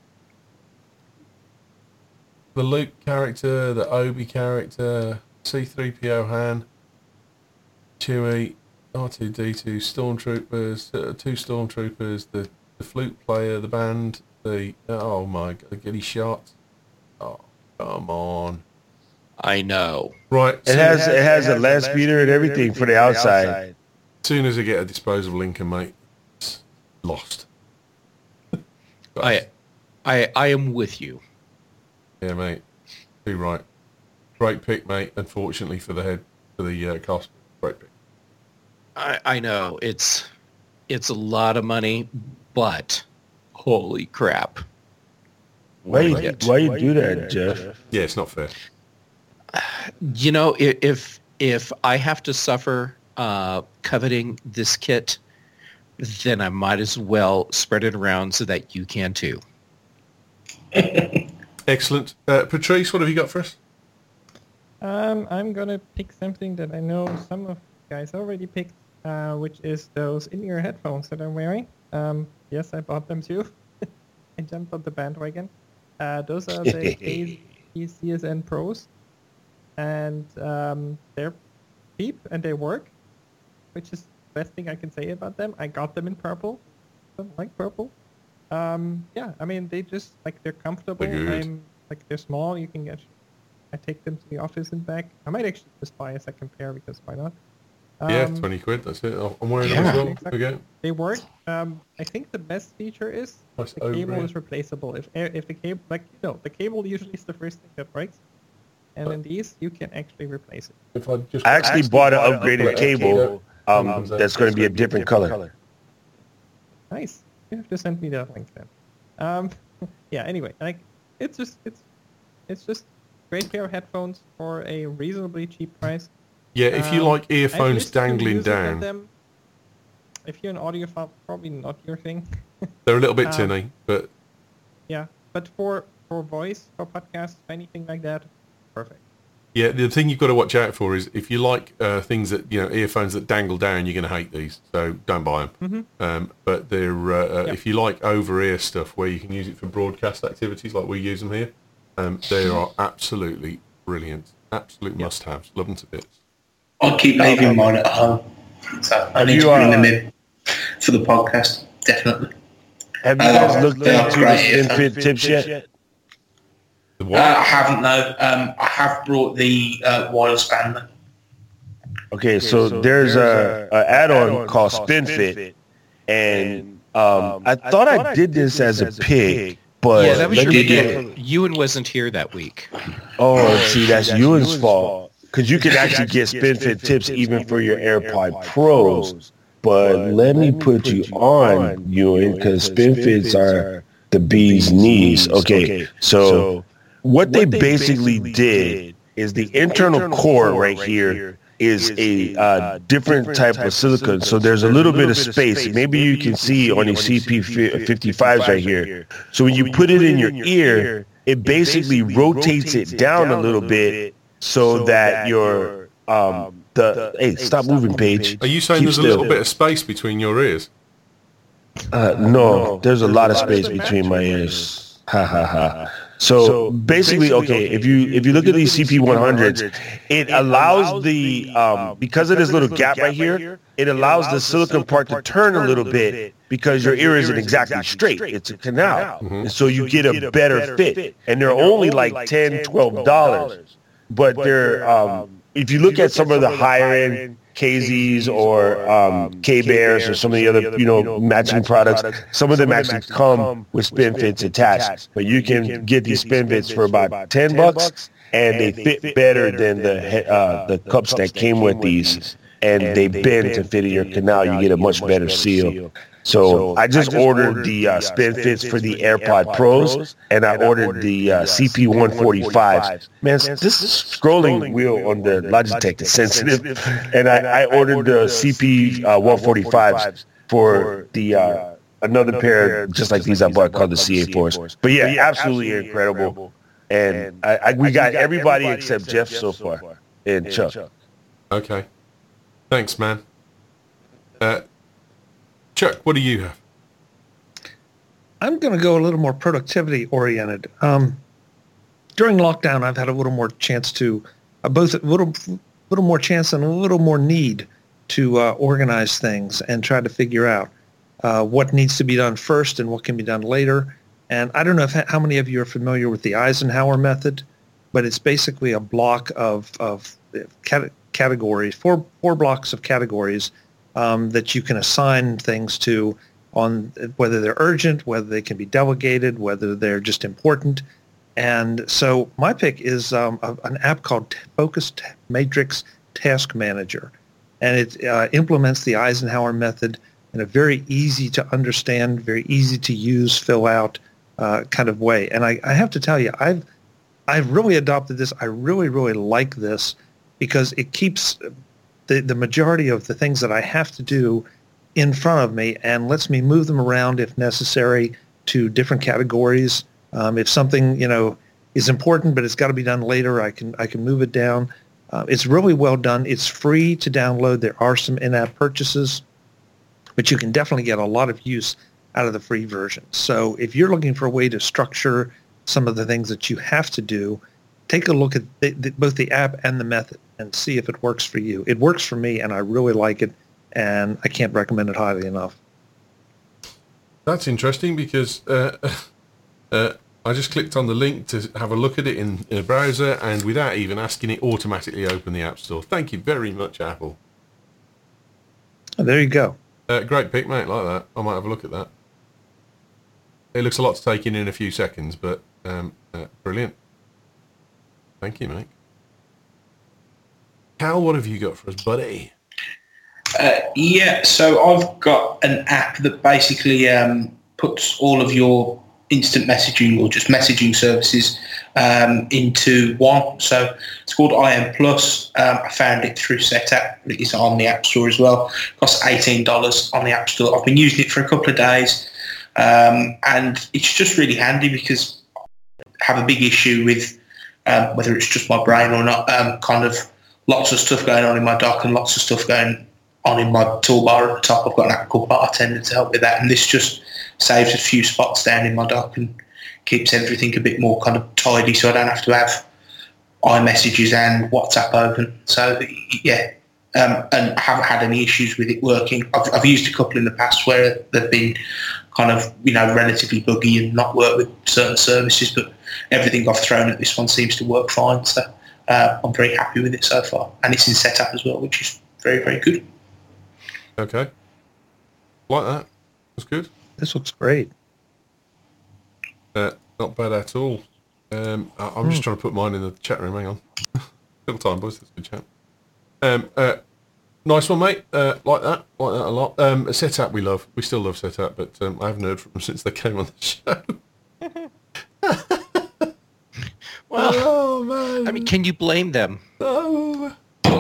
[SPEAKER 1] The Luke character, the Obi character, C-3PO Han, Chewie, R2-D2, Stormtroopers, two Stormtroopers, the flute player, the band, oh my God, the giddy shot. Oh, come on.
[SPEAKER 6] I know.
[SPEAKER 1] Right.
[SPEAKER 2] It has a land speeder and everything for the outside.
[SPEAKER 1] As soon as I get a disposable Lincoln, mate, it's lost.
[SPEAKER 6] I am with you.
[SPEAKER 1] Yeah, mate. Be right. Great pick, mate. Unfortunately for the cost. Great pick.
[SPEAKER 6] I know it's a lot of money, but holy crap!
[SPEAKER 2] Why you do that, Jeff?
[SPEAKER 1] Yeah, it's not fair.
[SPEAKER 6] If I have to suffer coveting this kit, then I might as well spread it around so that you can too.
[SPEAKER 1] Excellent. Patrice, what have you got for us?
[SPEAKER 5] I'm gonna pick something that I know some of you guys already picked, which is those in-ear headphones that I'm wearing. Yes, I bought them too. I jumped on the bandwagon. Those are the CSN Pros, and they're cheap and they work, which is the best thing I can say about them. I got them in purple. I like purple. Yeah, I mean, they're comfortable. They're small. You can I take them to the office and back. I might actually just buy a second pair, because why not?
[SPEAKER 1] Yeah, 20 quid. That's it. I'm wearing them as well.
[SPEAKER 5] Exactly.
[SPEAKER 1] There we go.
[SPEAKER 5] They work. I think the best feature is
[SPEAKER 1] Nice
[SPEAKER 5] the cable
[SPEAKER 1] overhead.
[SPEAKER 5] is replaceable. If the cable, the cable usually is the first thing that breaks, and in these you can actually replace it.
[SPEAKER 1] If I just
[SPEAKER 2] I actually bought an upgraded cable that's going to be a different color.
[SPEAKER 5] Nice. You have to send me that link then. Yeah. Anyway, like it's just great pair of headphones for a reasonably cheap price.
[SPEAKER 1] Yeah, if you like
[SPEAKER 5] I've
[SPEAKER 1] earphones
[SPEAKER 5] listened to
[SPEAKER 1] dangling
[SPEAKER 5] music on
[SPEAKER 1] down,
[SPEAKER 5] them. If you're an audiophile, probably not your thing.
[SPEAKER 1] they're a little bit tinny, but
[SPEAKER 5] Yeah, but for voice, for podcasts, anything like that, perfect.
[SPEAKER 1] yeah, the thing you've got to watch out for is if you like things that, earphones that dangle down, you're going to hate these. So don't buy them. But they're if you like over-ear stuff where you can use it for broadcast activities like we use them here, they are absolutely brilliant. Absolute must-haves. Love them to bits.
[SPEAKER 4] I'll keep leaving mine at home. So I need to bring them in for the podcast, definitely.
[SPEAKER 2] Have you guys looked
[SPEAKER 4] they are
[SPEAKER 2] into
[SPEAKER 4] great
[SPEAKER 2] the SpinFit tips yet?
[SPEAKER 1] The what?
[SPEAKER 4] I haven't, no. I have brought the wireless band, though.
[SPEAKER 2] Okay, so there's a add-on called SpinFit, and I thought I did this as a pig, but
[SPEAKER 6] Yeah, that was your
[SPEAKER 4] did,
[SPEAKER 6] mistake. Ewan wasn't here that week.
[SPEAKER 2] see, that's Ewan's fault. Because you can actually get SpinFit tips even for your AirPod Pros. But let me put you on, Ewan, because SpinFits are the bee's knees. Okay, so what they basically did is the internal core right here is a different type of silicone. So there's a little bit of space. Maybe you can see on these CP55s right here. So when you put it in your ear, it basically rotates it down a little bit so that your hey, stop moving, Paige.
[SPEAKER 1] Are you saying
[SPEAKER 2] Keep
[SPEAKER 1] there's a
[SPEAKER 2] still.
[SPEAKER 1] little bit of space between your ears?
[SPEAKER 2] No, there's a lot of space between my ears. Ha ha ha. So basically, okay, if you look at these CP100s, it allows the because of this little gap right here, it allows the silicone part to turn a little bit because your ear isn't exactly straight. It's a canal. And so you get a better fit. And they're only like $10, $12. But they're if you look at some of the higher end KZs or K-Bears or some of the other matching products, some of them actually come with SpinFits attached. But you can get these SpinFits for about $10, and they fit better than the cups that came with these, and they bend to fit in your canal. You get a much better seal. So I just ordered the SpinFits for the AirPod Pros, and I ordered the CP145s. Man, this scrolling wheel on the Logitech is sensitive, and I ordered the CP145s for the another pair just like these I bought called the CA4s. But yeah, absolutely incredible. And we got everybody except Jeff so far and Chuck.
[SPEAKER 1] Okay. Thanks, man. Chuck, what do you have?
[SPEAKER 3] I'm going to go a little more productivity oriented. During lockdown, I've had a little more chance to both a little more chance and a little more need to organize things and try to figure out what needs to be done first and what can be done later. And I don't know how many of you are familiar with the Eisenhower method, but it's basically a block of categories, four blocks of categories that you can assign things to on whether they're urgent, whether they can be delegated, whether they're just important. And so my pick is an app called Focus Matrix Task Manager. And it implements the Eisenhower method in a very easy to understand, very easy to use, fill out kind of way. And I have to tell you, I've really adopted this. I really, really like this because it keeps the majority of the things that I have to do in front of me and lets me move them around if necessary to different categories. If something is important but it's got to be done later, I can move it down. It's really well done. It's free to download. There are some in-app purchases, but you can definitely get a lot of use out of the free version. So if you're looking for a way to structure some of the things that you have to do, take a look at both the app and the method and see if it works for you. It works for me, and I really like it, and I can't recommend it highly enough.
[SPEAKER 1] That's interesting because I just clicked on the link to have a look at it in a browser, and without even asking it, automatically opened the App Store. Thank you very much, Apple.
[SPEAKER 3] Oh, there you go.
[SPEAKER 1] Great pick, mate. Like that. I might have a look at that. It looks a lot to take in a few seconds, but brilliant. Thank you, mate. Cal, what have you got for us, buddy?
[SPEAKER 4] Yeah, so I've got an app that basically puts all of your instant messaging or just messaging services into one. So it's called IM Plus. I found it through Setapp. It is on the App Store as well. It costs $18 on the App Store. I've been using it for a couple of days, and it's just really handy because I have a big issue with whether it's just my brain or not, kind of lots of stuff going on in my dock and lots of stuff going on in my toolbar at the top. I've got an app called Bartender to help with that, and this just saves a few spots down in my dock and keeps everything a bit more kind of tidy, so I don't have to have iMessages and WhatsApp open. So yeah, and I haven't had any issues with it working. I've used a couple in the past where they've been kind of, you know, relatively buggy and not work with certain services, but everything I've thrown at this one seems to work fine. So I'm very happy with it so far, and it's in Setapp as well, which is very, very good.
[SPEAKER 1] Okay. Like that. That's good.
[SPEAKER 3] This looks great.
[SPEAKER 1] Not bad at all. I'm just trying to put mine in the chat room. Hang on. Little time, boys. That's a good chat. Nice one, mate. Like that a lot. Setapp we love. We still love Setapp, but I haven't heard from them since they came on the show.
[SPEAKER 6] Well,
[SPEAKER 1] oh, man.
[SPEAKER 6] I mean, can you blame them?
[SPEAKER 1] Oh.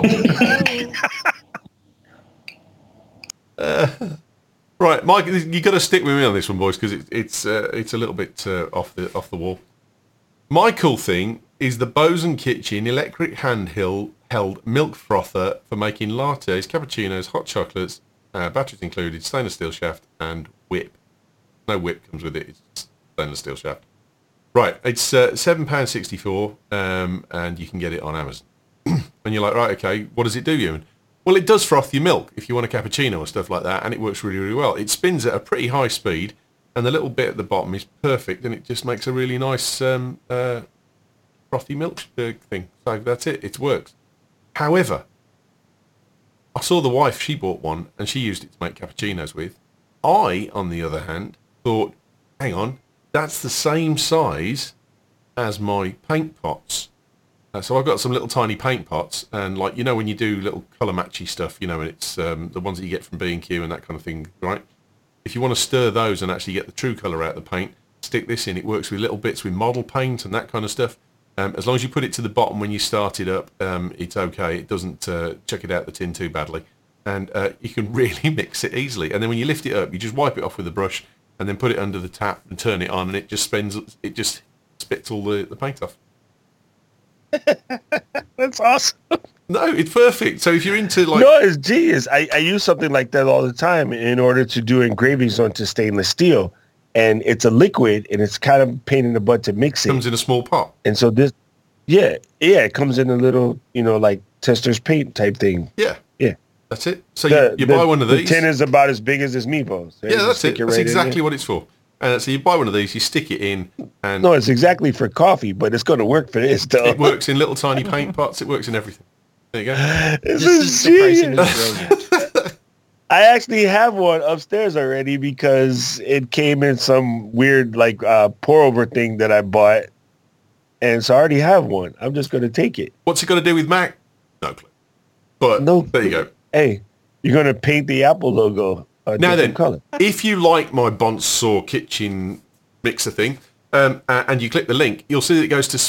[SPEAKER 1] Right, Mike, you got to stick with me on this one, boys, because it's a little bit off the wall. My cool thing is the Bosun Kitchen electric handheld milk frother for making lattes, cappuccinos, hot chocolates, batteries included, stainless steel shaft, and whip. No whip comes with it; it's just stainless steel shaft. Right, it's £7.64, and you can get it on Amazon. And you're like, right, okay, what does it do, Ewan? Well, it does froth your milk if you want a cappuccino or stuff like that, and it works really, really well. It spins at a pretty high speed, and the little bit at the bottom is perfect, and it just makes a really nice frothy milk thing. So that's it. It works. However, I saw the wife, she bought one, and she used it to make cappuccinos with. I, on the other hand, thought, hang on, that's the same size as my paint pots. So I've got some little tiny paint pots, and like, you know, when you do little colour matchy stuff, you know, and it's the ones that you get from B&Q and that kind of thing, right? If you want to stir those and actually get the true colour out of the paint, stick this in. It works with little bits with model paint and that kind of stuff. As long as you put it to the bottom when you start it up, it's okay. It doesn't chuck it out the tin too badly. And you can really mix it easily. And then when you lift it up, you just wipe it off with a brush and then put it under the tap and turn it on, and it just spits all the paint off.
[SPEAKER 2] That's awesome.
[SPEAKER 1] No, it's perfect. So if you're into like...
[SPEAKER 2] No, it's genius. I use something like that all the time in order to do engravings onto stainless steel. And it's a liquid, and it's kind of pain in the butt to mix it.
[SPEAKER 1] Comes in a small pot.
[SPEAKER 2] And so this, yeah, it comes in a little, you know, like tester's paint type thing.
[SPEAKER 1] Yeah.
[SPEAKER 2] Yeah.
[SPEAKER 1] That's it. So you buy one of these.
[SPEAKER 2] The tin is about as big as this meatball. So
[SPEAKER 1] yeah, that's it. That's
[SPEAKER 2] right
[SPEAKER 1] exactly what it's for. So you buy one of these, you stick it in, and...
[SPEAKER 2] No, it's exactly for coffee, but it's going to work for this, though.
[SPEAKER 1] It works in little tiny paint pots. It works in everything. There you go.
[SPEAKER 2] This is surprisingly
[SPEAKER 6] brilliant.
[SPEAKER 2] I actually have one upstairs already because it came in some weird, like, pour-over thing that I bought. And so I already have one. I'm just going to take it.
[SPEAKER 1] What's it got to do with Mac? No clue. But there you go.
[SPEAKER 2] Hey, you're going to paint the Apple logo a
[SPEAKER 1] now
[SPEAKER 2] different
[SPEAKER 1] then,
[SPEAKER 2] color.
[SPEAKER 1] If you like my Bonsaw kitchen mixer thing, and you click the link, you'll see that it goes to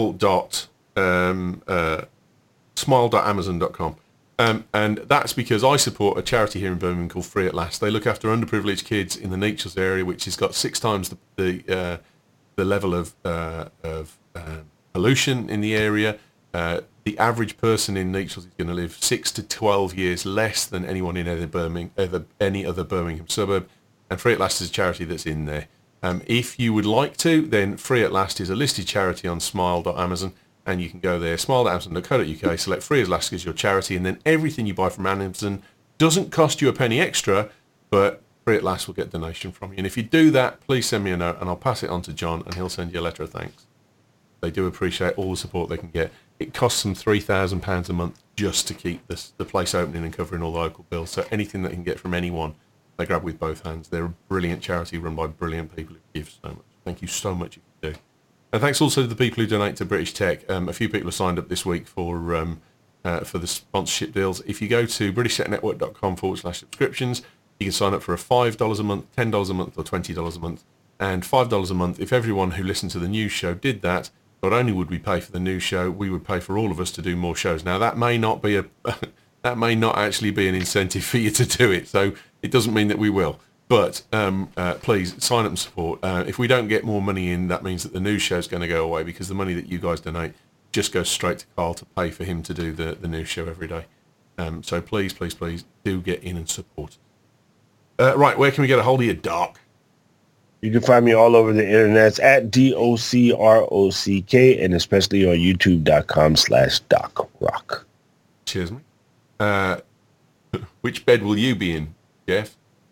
[SPEAKER 1] smile.amazon.com. And that's because I support a charity here in Birmingham called Free at Last. They look after underprivileged kids in the Nechells area, which has got 6 times the level of pollution in the area. The average person in Nechells is going to live 6 to 12 years less than anyone in any other Birmingham suburb. And Free at Last is a charity that's in there. If you would like to, then Free at Last is a listed charity on smile.amazon. And you can go there, smile.amazon.co.uk, select Free at Last as your charity, and then everything you buy from Amazon doesn't cost you a penny extra, but Free at Last will get a donation from you. And if you do that, please send me a note, and I'll pass it on to John, and he'll send you a letter of thanks. They do appreciate all the support they can get. It costs them £3,000 a month just to keep the place opening and covering all the local bills. So anything that can get from anyone, they grab with both hands. They're a brilliant charity run by brilliant people who give so much. Thank you so much if you do. And thanks also to the people who donate to British Tech. A few people have signed up this week for the sponsorship deals. If you go to BritishTechNetwork.com/subscriptions, you can sign up for a $5 a month, $10 a month, or $20 a month. And $5 a month, if everyone who listened to the news show did that, not only would we pay for the news show, we would pay for all of us to do more shows. Now, that may not be that may not actually be an incentive for you to do it, so it doesn't mean that we will. But please sign up and support. If we don't get more money in, that means that the news show is going to go away, because the money that you guys donate just goes straight to Carl to pay for him to do the news show every day. So please, please, please do get in and support us. Right, where can we get a hold of you, Doc?
[SPEAKER 2] You can find me all over the internet at DOCROCK, and especially on YouTube.com/DocRock.
[SPEAKER 1] Cheers, mate. Which bed will you be in, Jeff?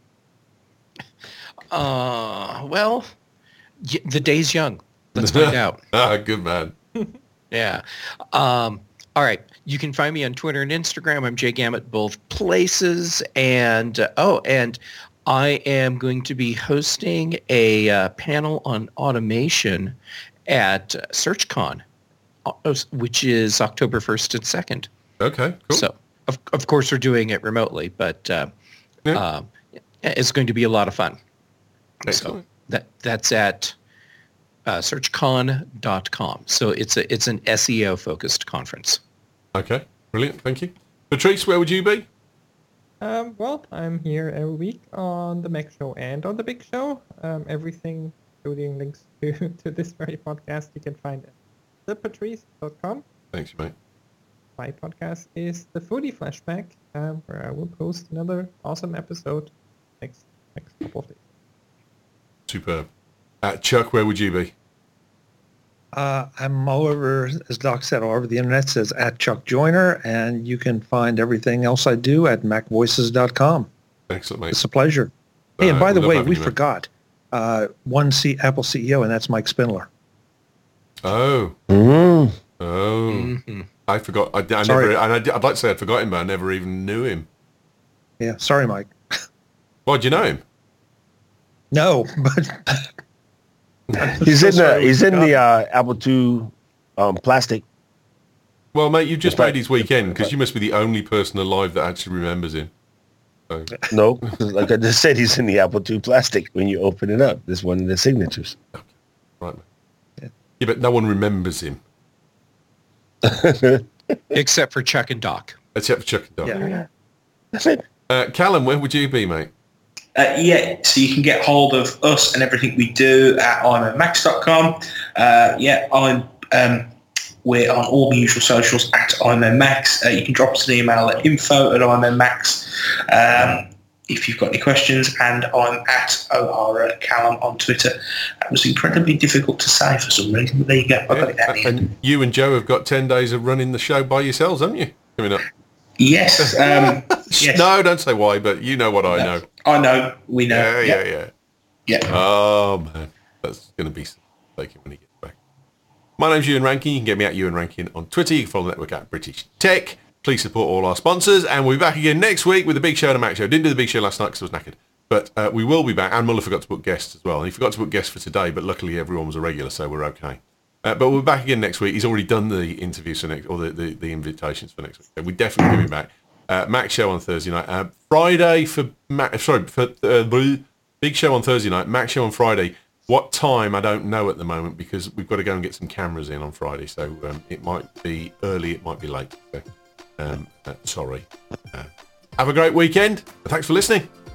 [SPEAKER 6] Well, the day's young. Let's find out.
[SPEAKER 1] Good man.
[SPEAKER 6] Yeah. All right. You can find me on Twitter and Instagram. I'm Jay Gamet, both places. And I am going to be hosting a panel on automation at SearchCon, which is October 1st and 2nd.
[SPEAKER 1] Okay, cool.
[SPEAKER 6] So, of course, we're doing it remotely, but it's going to be a lot of fun.
[SPEAKER 1] Excellent.
[SPEAKER 6] So that's at searchcon.com. So it's an SEO-focused conference.
[SPEAKER 1] Okay, brilliant. Thank you. Patrice, where would you be?
[SPEAKER 5] Well, I'm here every week on the Mac Show and on the Big Show. Everything, including links to this very podcast, you can find at thepatrice.com.
[SPEAKER 1] Thanks, mate.
[SPEAKER 5] My podcast is the Foodie Flashback, where I will post another awesome episode next couple of days.
[SPEAKER 1] Superb. Chuck, where would you be?
[SPEAKER 3] I'm all over, as Doc said, all over the internet, says at Chuck Joyner, and you can find everything else I do at macvoices.com.
[SPEAKER 1] Excellent, mate.
[SPEAKER 3] It's a pleasure. Hey, and by the way, we
[SPEAKER 1] you,
[SPEAKER 3] forgot one Apple CEO, and that's Mike Spindler.
[SPEAKER 1] Oh.
[SPEAKER 2] Mm-hmm.
[SPEAKER 1] Oh.
[SPEAKER 6] Mm-hmm.
[SPEAKER 1] I forgot. I'd like to say I'd forgotten, but I never even knew him.
[SPEAKER 3] Yeah, sorry, Mike.
[SPEAKER 1] Why, do you know him?
[SPEAKER 3] No, but
[SPEAKER 2] he's in the Apple II plastic.
[SPEAKER 1] Well, mate, you've just made his weekend, because you must be the only person alive that actually remembers him. So.
[SPEAKER 2] No, like I just said, he's in the Apple II plastic when you open it up. This is one of the signatures.
[SPEAKER 1] Okay. Right, mate. Yeah, but no one remembers him.
[SPEAKER 6] Except for Chuck and Doc.
[SPEAKER 1] Except for Chuck and Doc.
[SPEAKER 3] yeah.
[SPEAKER 2] That's it.
[SPEAKER 1] Callum, where would you be, mate?
[SPEAKER 4] So you can get hold of us and everything we do at IMOMax.com. We're on all the usual socials at IMOMax. You can drop us an email at info@IMOMax if you've got any questions, and I'm at O'Hara Callum on Twitter. That was incredibly difficult to say for some reason, but there you go. I got it at the end.
[SPEAKER 1] And you and Joe have got 10 days of running the show by yourselves, haven't you? Coming up.
[SPEAKER 4] Yes. Yes.
[SPEAKER 1] No, don't say why, but you know what I know.
[SPEAKER 4] I know. We know.
[SPEAKER 1] Yeah. Oh, man. That's going to be taken when he gets back. My name's Ewan Rankin. You can get me at Ewan Rankin on Twitter. You can follow the network at British Tech. Please support all our sponsors, and we'll be back again next week with the Big Show and the Mac Show. Didn't do the Big Show last night because I was knackered. But we will be back. And Muller forgot to book guests as well. And he forgot to book guests for today, but luckily everyone was a regular, so we're okay. But we'll be back again next week. He's already done the interviews for next, or the invitations for next week. So we definitely will be back. Mac Show on Thursday night. Friday for Big Show on Thursday night. Mac Show on Friday. What time, I don't know at the moment, because we've got to go and get some cameras in on Friday. So it might be early, it might be late. So, sorry. Have a great weekend. Thanks for listening.